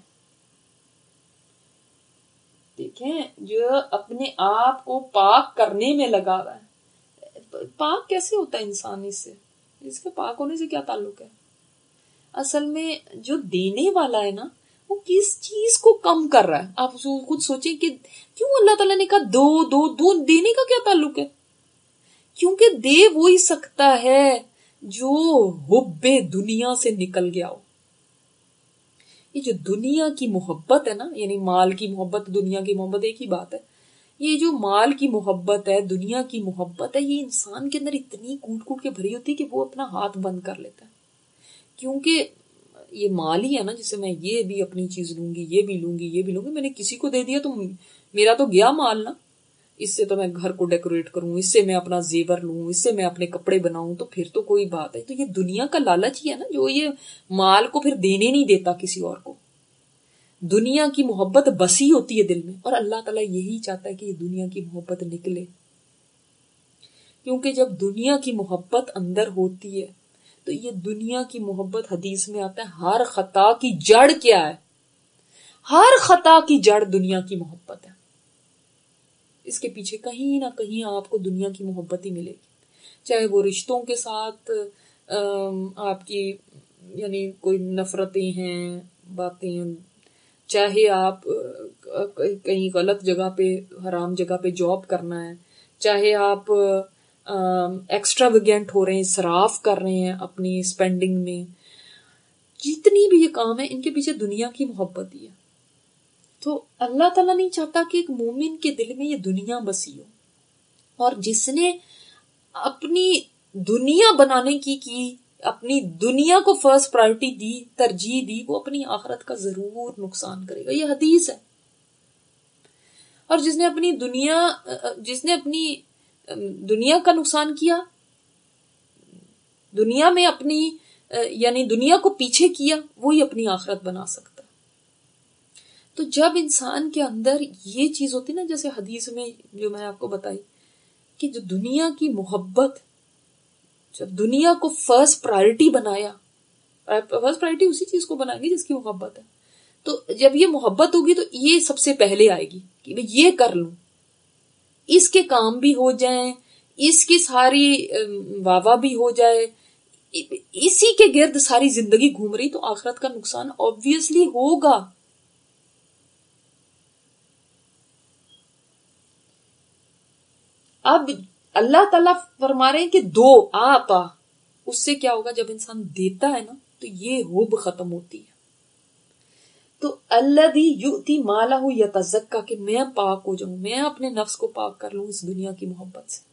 دیکھیں جو اپنے آپ کو پاک کرنے میں لگا ہوا ہے. پاک کیسے ہوتا ہے انسان؟ اس کے پاک ہونے سے کیا تعلق ہے؟ اصل میں جو دینے والا ہے نا، وہ کس چیز کو کم کر رہا ہے؟ آپ خود سوچیں کہ کیوں اللہ تعالیٰ نے کہا دو دینے کا کیا تعلق ہے؟ کیونکہ دے وہی سکتا ہے جو حب دنیا سے نکل گیا ہو. یہ جو دنیا کی محبت ہے نا، یعنی مال کی محبت، دنیا کی محبت ایک ہی بات ہے. یہ جو مال کی محبت ہے، دنیا کی محبت ہے، یہ انسان کے اندر اتنی کوٹ کوٹ کے بھری ہوتی ہے کہ وہ اپنا ہاتھ بند کر لیتا ہے. کیونکہ یہ مال ہی ہے نا جسے میں یہ بھی اپنی چیز لوں گی، یہ بھی لوں گی، یہ بھی لوں گی. میں نے کسی کو دے دیا تو میرا تو گیا مال نا. اس سے تو میں گھر کو ڈیکوریٹ کروں، اس سے میں اپنا زیور لوں، اس سے میں اپنے کپڑے بناؤں، تو پھر تو کوئی بات ہے. تو یہ دنیا کا لالچ ہی ہے نا جو یہ مال کو پھر دینے نہیں دیتا کسی اور کو. دنیا کی محبت بسی ہوتی ہے دل میں، اور اللہ تعالیٰ یہی چاہتا ہے کہ یہ دنیا کی محبت نکلے. کیونکہ جب دنیا کی محبت اندر ہوتی ہے تو یہ دنیا کی محبت، حدیث میں آتا ہے ہر خطا کی جڑ کیا ہے؟ ہر خطا کی جڑ دنیا کی محبت ہے. اس کے پیچھے کہیں نہ کہیں آپ کو دنیا کی محبت ہی ملے گی. چاہے وہ رشتوں کے ساتھ آپ کی یعنی کوئی نفرتیں ہیں، باتیں، چاہے آپ کہیں غلط جگہ پہ، حرام جگہ پہ جاب کرنا ہے، چاہے آپ ایکسٹرا ویگینٹ ہو رہے ہیں، اسراف کر رہے ہیں اپنی اسپینڈنگ میں، جتنی بھی یہ کام ہے ان کے پیچھے دنیا کی محبت ہی ہے. تو اللہ تعالیٰ نہیں چاہتا کہ ایک مومن کے دل میں یہ دنیا بسی ہو. اور جس نے اپنی دنیا بنانے کی اپنی دنیا کو فرسٹ پرائرٹی دی، ترجیح دی، وہ اپنی آخرت کا ضرور نقصان کرے گا. یہ حدیث ہے. اور جس نے اپنی دنیا کا نقصان کیا، دنیا میں اپنی یعنی دنیا کو پیچھے کیا وہی اپنی آخرت بنا سکتا ہے. تو جب انسان کے اندر یہ چیز ہوتی نا، جیسے حدیث میں جو میں آپ کو بتائی کہ جو دنیا کی محبت، جب دنیا کو فرسٹ پرائرٹی بنایا، فرسٹ پرائرٹی اسی چیز کو بنائیں گے جس کی محبت ہے. تو جب یہ محبت ہوگی تو یہ سب سے پہلے آئے گی کہ میں یہ کر لوں، اس کے کام بھی ہو جائیں، اس کی ساری واہ بھی ہو جائے، اسی کے گرد ساری زندگی گھوم رہی، تو آخرت کا نقصان obviously ہوگا. اب اللہ تعالیٰ فرما رہے ہیں کہ دو آتا، اس سے کیا ہوگا؟ جب انسان دیتا ہے نا تو یہ حب ختم ہوتی ہے. تو الذی یؤتی مالہ یتزکا، کہ میں پاک ہو جاؤں، میں اپنے نفس کو پاک کر لوں اس دنیا کی محبت سے.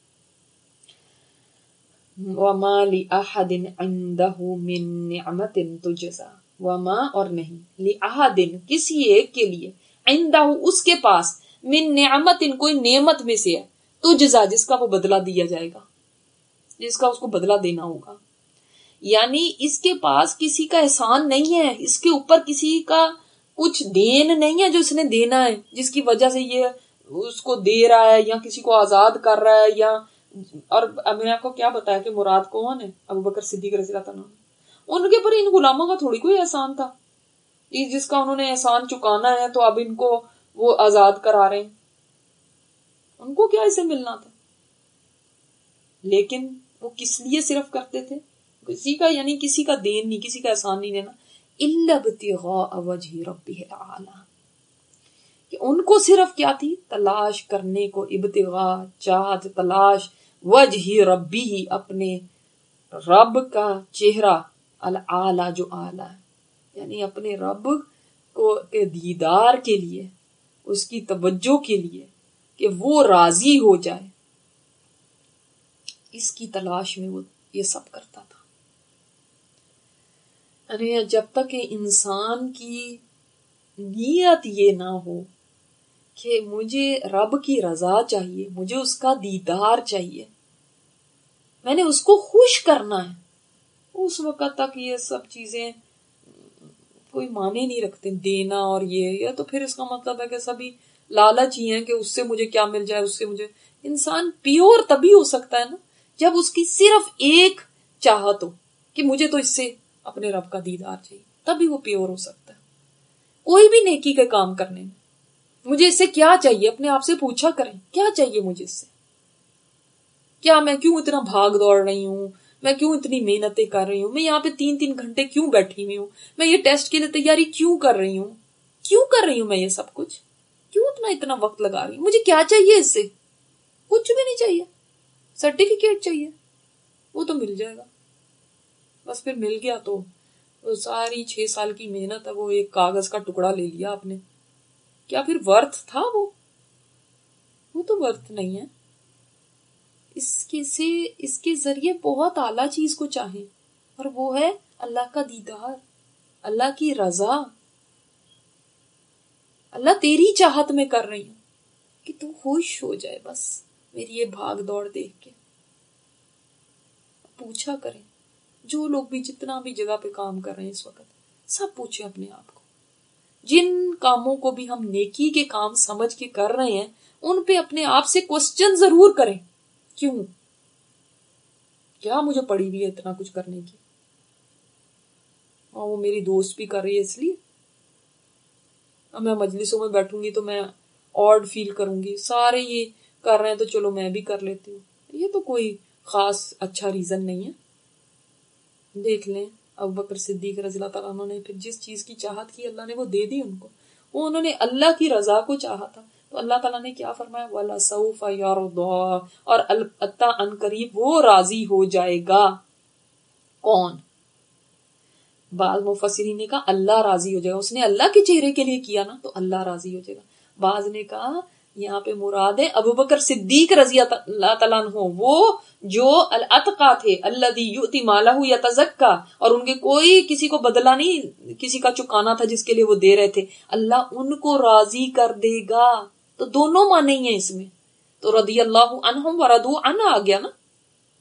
وما لأحد عنده من نعمت تجزا، وما اور نہیں، لأحد کسی ایک کے لیے، عنده اس کے پاس، من نعمت کوئی نعمت میں سے ہے، تجزا جس کا وہ بدلہ دیا جائے گا، جس کا اس کو بدلہ دینا ہوگا. یعنی اس کے پاس کسی کا احسان نہیں ہے، اس کے اوپر کسی کا کچھ دین نہیں ہے جو اس نے دینا ہے، جس کی وجہ سے یہ اس کو دے رہا ہے یا کسی کو آزاد کر رہا ہے. یا اور میں نے آپ کو کیا بتایا کہ مراد کون ہے؟ ابو بکر صدیق رضی اللہ تعالیٰ عنہ. ان کے اوپر ان غلاموں کا تھوڑی کوئی احسان تھا، جس کا انہوں نے احسان چکانا ہے تو اب ان کو وہ آزاد کرا رہے ہیں. ان کو کیا اسے ملنا تھا؟ لیکن وہ کس لیے صرف کرتے تھے؟ کسی کا یعنی کسی کا دین نہیں، کسی کا احسان نہیں لینا. الا ابتغاء وجہ ربہ الاعلی، کہ ان کو صرف کیا تھی؟ تلاش کرنے کو، ابتغاء چاہت، تلاش، وجہ ربہ اپنے رب کا چہرہ، الاعلی جو اعلی ہے، یعنی اپنے رب کو کے دیدار کے لیے، اس کی توجہ کے لیے کہ وہ راضی ہو جائے، اس کی تلاش میں وہ یہ سب کرتا تھا. یعنی جب تک کہ انسان کی نیت یہ نہ ہو کہ مجھے رب کی رضا چاہیے، مجھے اس کا دیدار چاہیے، میں نے اس کو خوش کرنا ہے، اس وقت تک یہ سب چیزیں کوئی معنی نہیں رکھتے، دینا اور یہ تو پھر اس کا مطلب ہے کہ سبھی لالچ ہی ہیں کہ اس سے مجھے کیا مل جائے، اس سے مجھے. انسان پیور تبھی ہو سکتا ہے نا جب اس کی صرف ایک چاہت ہو کہ مجھے تو اس سے اپنے رب کا دیدار چاہیے، تبھی وہ پیور ہو سکتا ہے. کوئی بھی نیکی کے کام کرنے میں مجھے اس سے کیا چاہیے، اپنے آپ سے پوچھا کریں کیا چاہیے مجھے اس سے، کیا میں کیوں اتنا بھاگ دوڑ رہی ہوں، میں کیوں اتنی محنتیں کر رہی ہوں، میں یہاں پہ 3 گھنٹے کیوں بیٹھی ہوئی ہوں، میں یہ ٹیسٹ کے لیے تیاری کیوں کر رہی ہوں میں یہ سب کچھ کیوں اتنا وقت لگا رہی ہوں، مجھے کیا چاہیے اس سے؟ کچھ بھی نہیں چاہیے. سرٹیفکیٹ چاہیے، وہ تو مل جائے گا، بس پھر مل گیا تو وہ ساری 6 سال کی محنت ہے وہ ایک کاغذ کا ٹکڑا لے لیا آپ نے، کیا پھر ورتھ تھا؟ وہ تو ورتھ نہیں ہے. اس کے ذریعے بہت اعلیٰ چیز کو چاہیں، اور وہ ہے اللہ کا دیدار، اللہ کی رضا. اللہ تیری چاہت میں کر رہی ہوں کہ تو خوش ہو جائے، بس میری یہ بھاگ دوڑ دیکھ کے. پوچھا کریں جو لوگ بھی جتنا بھی جگہ پہ کام کر رہے ہیں اس وقت، سب پوچھیں اپنے آپ کو، جن کاموں کو بھی ہم نیکی کے کام سمجھ کے کر رہے ہیں ان پہ اپنے آپ سے کوسچن ضرور کریں. کیوں؟ کیا مجھے پڑی ہوئی ہے اتنا کچھ کرنے کی؟ اور وہ میری دوست بھی کر رہی ہے اس لیے اب میں مجلسوں میں بیٹھوں گی تو میں آڈ فیل کروں گی، سارے یہ کر رہے ہیں تو چلو میں بھی کر لیتی ہوں. یہ تو کوئی خاص اچھا ریزن نہیں ہے. دیکھ لیں ابو بکر صدیق رضی اللہ تعالیٰ عنہ نے پھر جس چیز کی چاہت کی اللہ نے وہ دے دی ان کو. وہ انہوں نے اللہ کی رضا کو چاہا تھا تو اللہ تعالیٰ نے کیا فرمایا؟ وَلَسَوْفَ يَرْضَىٰ، اور البتہ ان قریب وہ راضی ہو جائے گا. کون؟ بعض مفسرین نے کہا اللہ راضی ہو جائے گا، اس نے اللہ کے چہرے کے لیے کیا نا تو اللہ راضی ہو جائے گا. بعض نے کہا یہاں پہ مراد ہے ابو بکر صدیق رضی اللہ تعالیٰ عنہ، وہ جو الاتقا تھے، الذی یؤتی مالہ یتزکا، اور ان کے کوئی کسی کو بدلہ نہیں کسی کا چکانا تھا جس کے لیے وہ دے رہے تھے، اللہ ان کو راضی کر دے گا. تو دونوں معنی ہیں اس میں، تو رضی اللہ عنہم ورضوا عنہ آ گیا نا،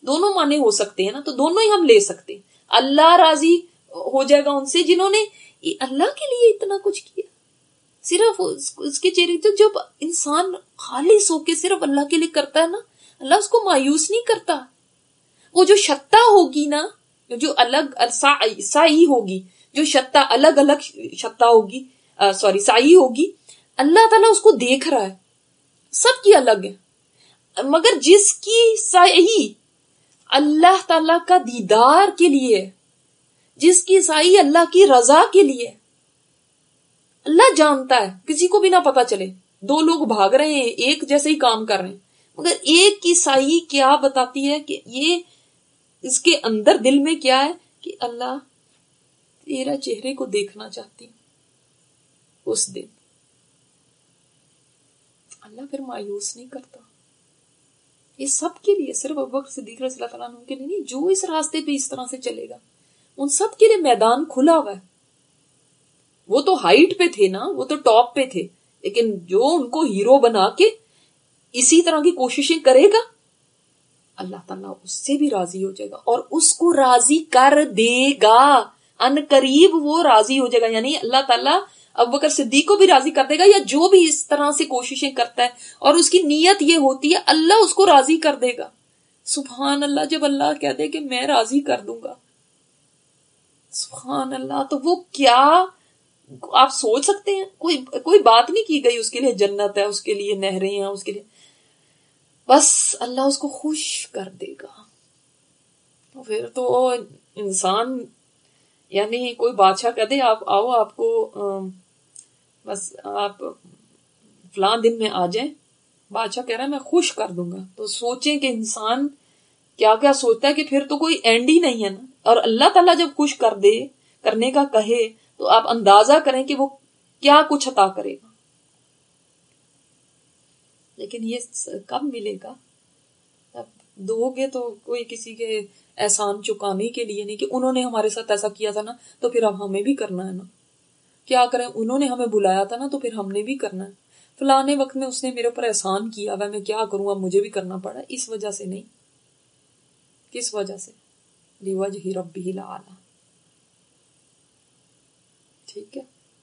دونوں معنی ہو سکتے ہیں نا, تو دونوں ہی ہم لے سکتے ہیں. اللہ راضی ہو جائے گا ان سے جنہوں نے اللہ کے لیے اتنا کچھ کیا. صرف اس کے چہرے, تو جب انسان خالص ہو کے صرف اللہ کے لیے کرتا ہے نا, اللہ اس کو مایوس نہیں کرتا. وہ جو شتہ ہوگی نا, جو الگ سائی ہوگی, جو شتہ الگ الگ شتہ ہوگی, سائی ہوگی, اللہ تعالیٰ اس کو دیکھ رہا ہے, سب کی الگ ہے, مگر جس کی سائی اللہ تعالیٰ کا دیدار کے لیے, جس کی سائی اللہ کی رضا کے لیے, اللہ جانتا ہے, کسی کو بھی نہ پتا چلے, دو لوگ بھاگ رہے ہیں ایک جیسے ہی کام کر رہے ہیں, مگر ایک کی سائی کیا بتاتی ہے کہ یہ اس کے اندر دل میں کیا ہے کہ اللہ تیرا چہرے کو دیکھنا چاہتی ہوں. اس دن اللہ پھر مایوس نہیں کرتا. یہ سب کے لیے, صرف ابوبکر صدیق رضی اللہ تعالیٰ عنہ کے لیے نہیں, جو اس راستے پہ اس طرح سے چلے گا ان سب کے لیے میدان کھلا ہوا ہے. وہ تو ہائٹ پہ تھے نا, وہ تو ٹاپ پہ تھے, لیکن جو ان کو ہیرو بنا کے اسی طرح کی کوششیں کرے گا, اللہ تعالیٰ اس سے بھی راضی ہو جائے گا اور اس کو راضی کر دے گا. ان قریب وہ راضی ہو جائے گا, یعنی اللہ تعالیٰ ابوبکر صدیق کو بھی راضی کر دے گا, یا جو بھی اس طرح سے کوششیں کرتا ہے اور اس کی نیت یہ ہوتی ہے, اللہ اس کو راضی کر دے گا. سبحان اللہ, جب اللہ کہہ دے کہ میں راضی کر دوں گا, سبحان اللہ, تو وہ کیا آپ سوچ سکتے ہیں. کوئی بات نہیں کی گئی اس کے لیے جنت ہے, اس کے لیے نہریں ہیں, اس کے لیے بس اللہ اس کو خوش کر دے گا. تو پھر تو انسان, یعنی کوئی بادشاہ کہہ دے آپ آؤ, آپ کو بس آپ فلاں دن میں آ جائیں, بادشاہ کہہ رہا ہے میں خوش کر دوں گا, تو سوچیں کہ انسان کیا کیا سوچتا ہے کہ پھر تو کوئی اینڈ ہی نہیں ہے نا. اور اللہ تعالیٰ جب خوش کر دے, کرنے کا کہے, تو آپ اندازہ کریں کہ وہ کیا کچھ عطا کرے گا. لیکن یہ کب ملے گا؟ اب دو گے تو کوئی کسی کے احسان چکانے کے لیے نہیں کہ انہوں نے ہمارے ساتھ ایسا کیا تھا نا, تو پھر اب ہمیں بھی کرنا ہے نا. کیا کریں, انہوں نے ہمیں بلایا تھا نا, تو پھر ہم نے بھی کرنا ہے. فلانے وقت میں اس نے میرے اوپر احسان کیا ہوا, میں کیا کروں, اب مجھے بھی کرنا پڑا. اس وجہ سے نہیں. کس وجہ سے؟ لِوَجْهِ رَبِّهِ الْأَعْلَىٰ. ٹھیک ہے,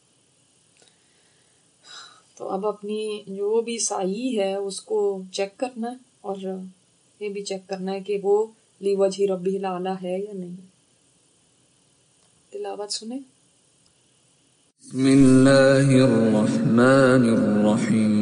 تو اب اپنی جو بھی سائی ہے اس کو چیک کرنا ہے, اور یہ بھی چیک کرنا ہے کہ وہ لِوَجْهِ رَبِّهِ الْأَعْلَىٰ ہے یا نہیں. تلاوت سنیں. بسم اللہ الرحمن الرحیم.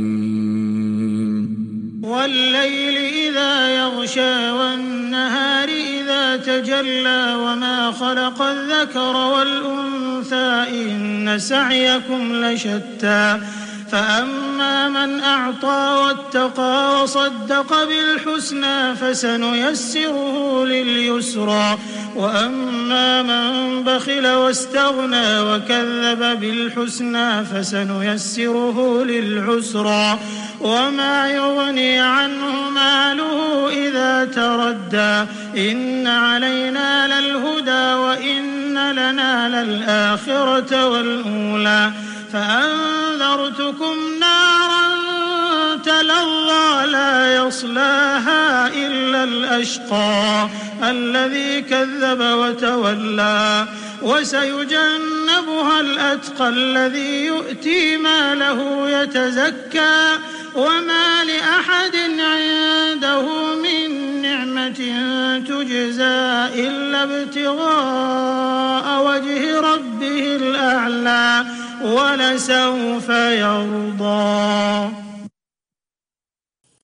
والليل إذا يغشى والنهار إذا تجلى وما خلق الذكر والأنثى إن سعيكم لشتى فأما من أعطى واتقى وصدق بالحسنى فسنيسره لليسرى وأما من بخل واستغنى وكذب بالحسنى فسنيسره للعسرى وما يغني عنه ماله إذا تردى إن علينا للهدى وإن لنا للآخرة والأولى فأنذرتكم نارا تلظى لا يصلاها إلا الأشقى الذي كذب وتولى وسيجنبها الأتقى الذي يؤتي ماله يتزكى وما لأحد عنده من نعمة تجزى إلا ابتغاء وجه ربه الأعلى ولسوف يرضى.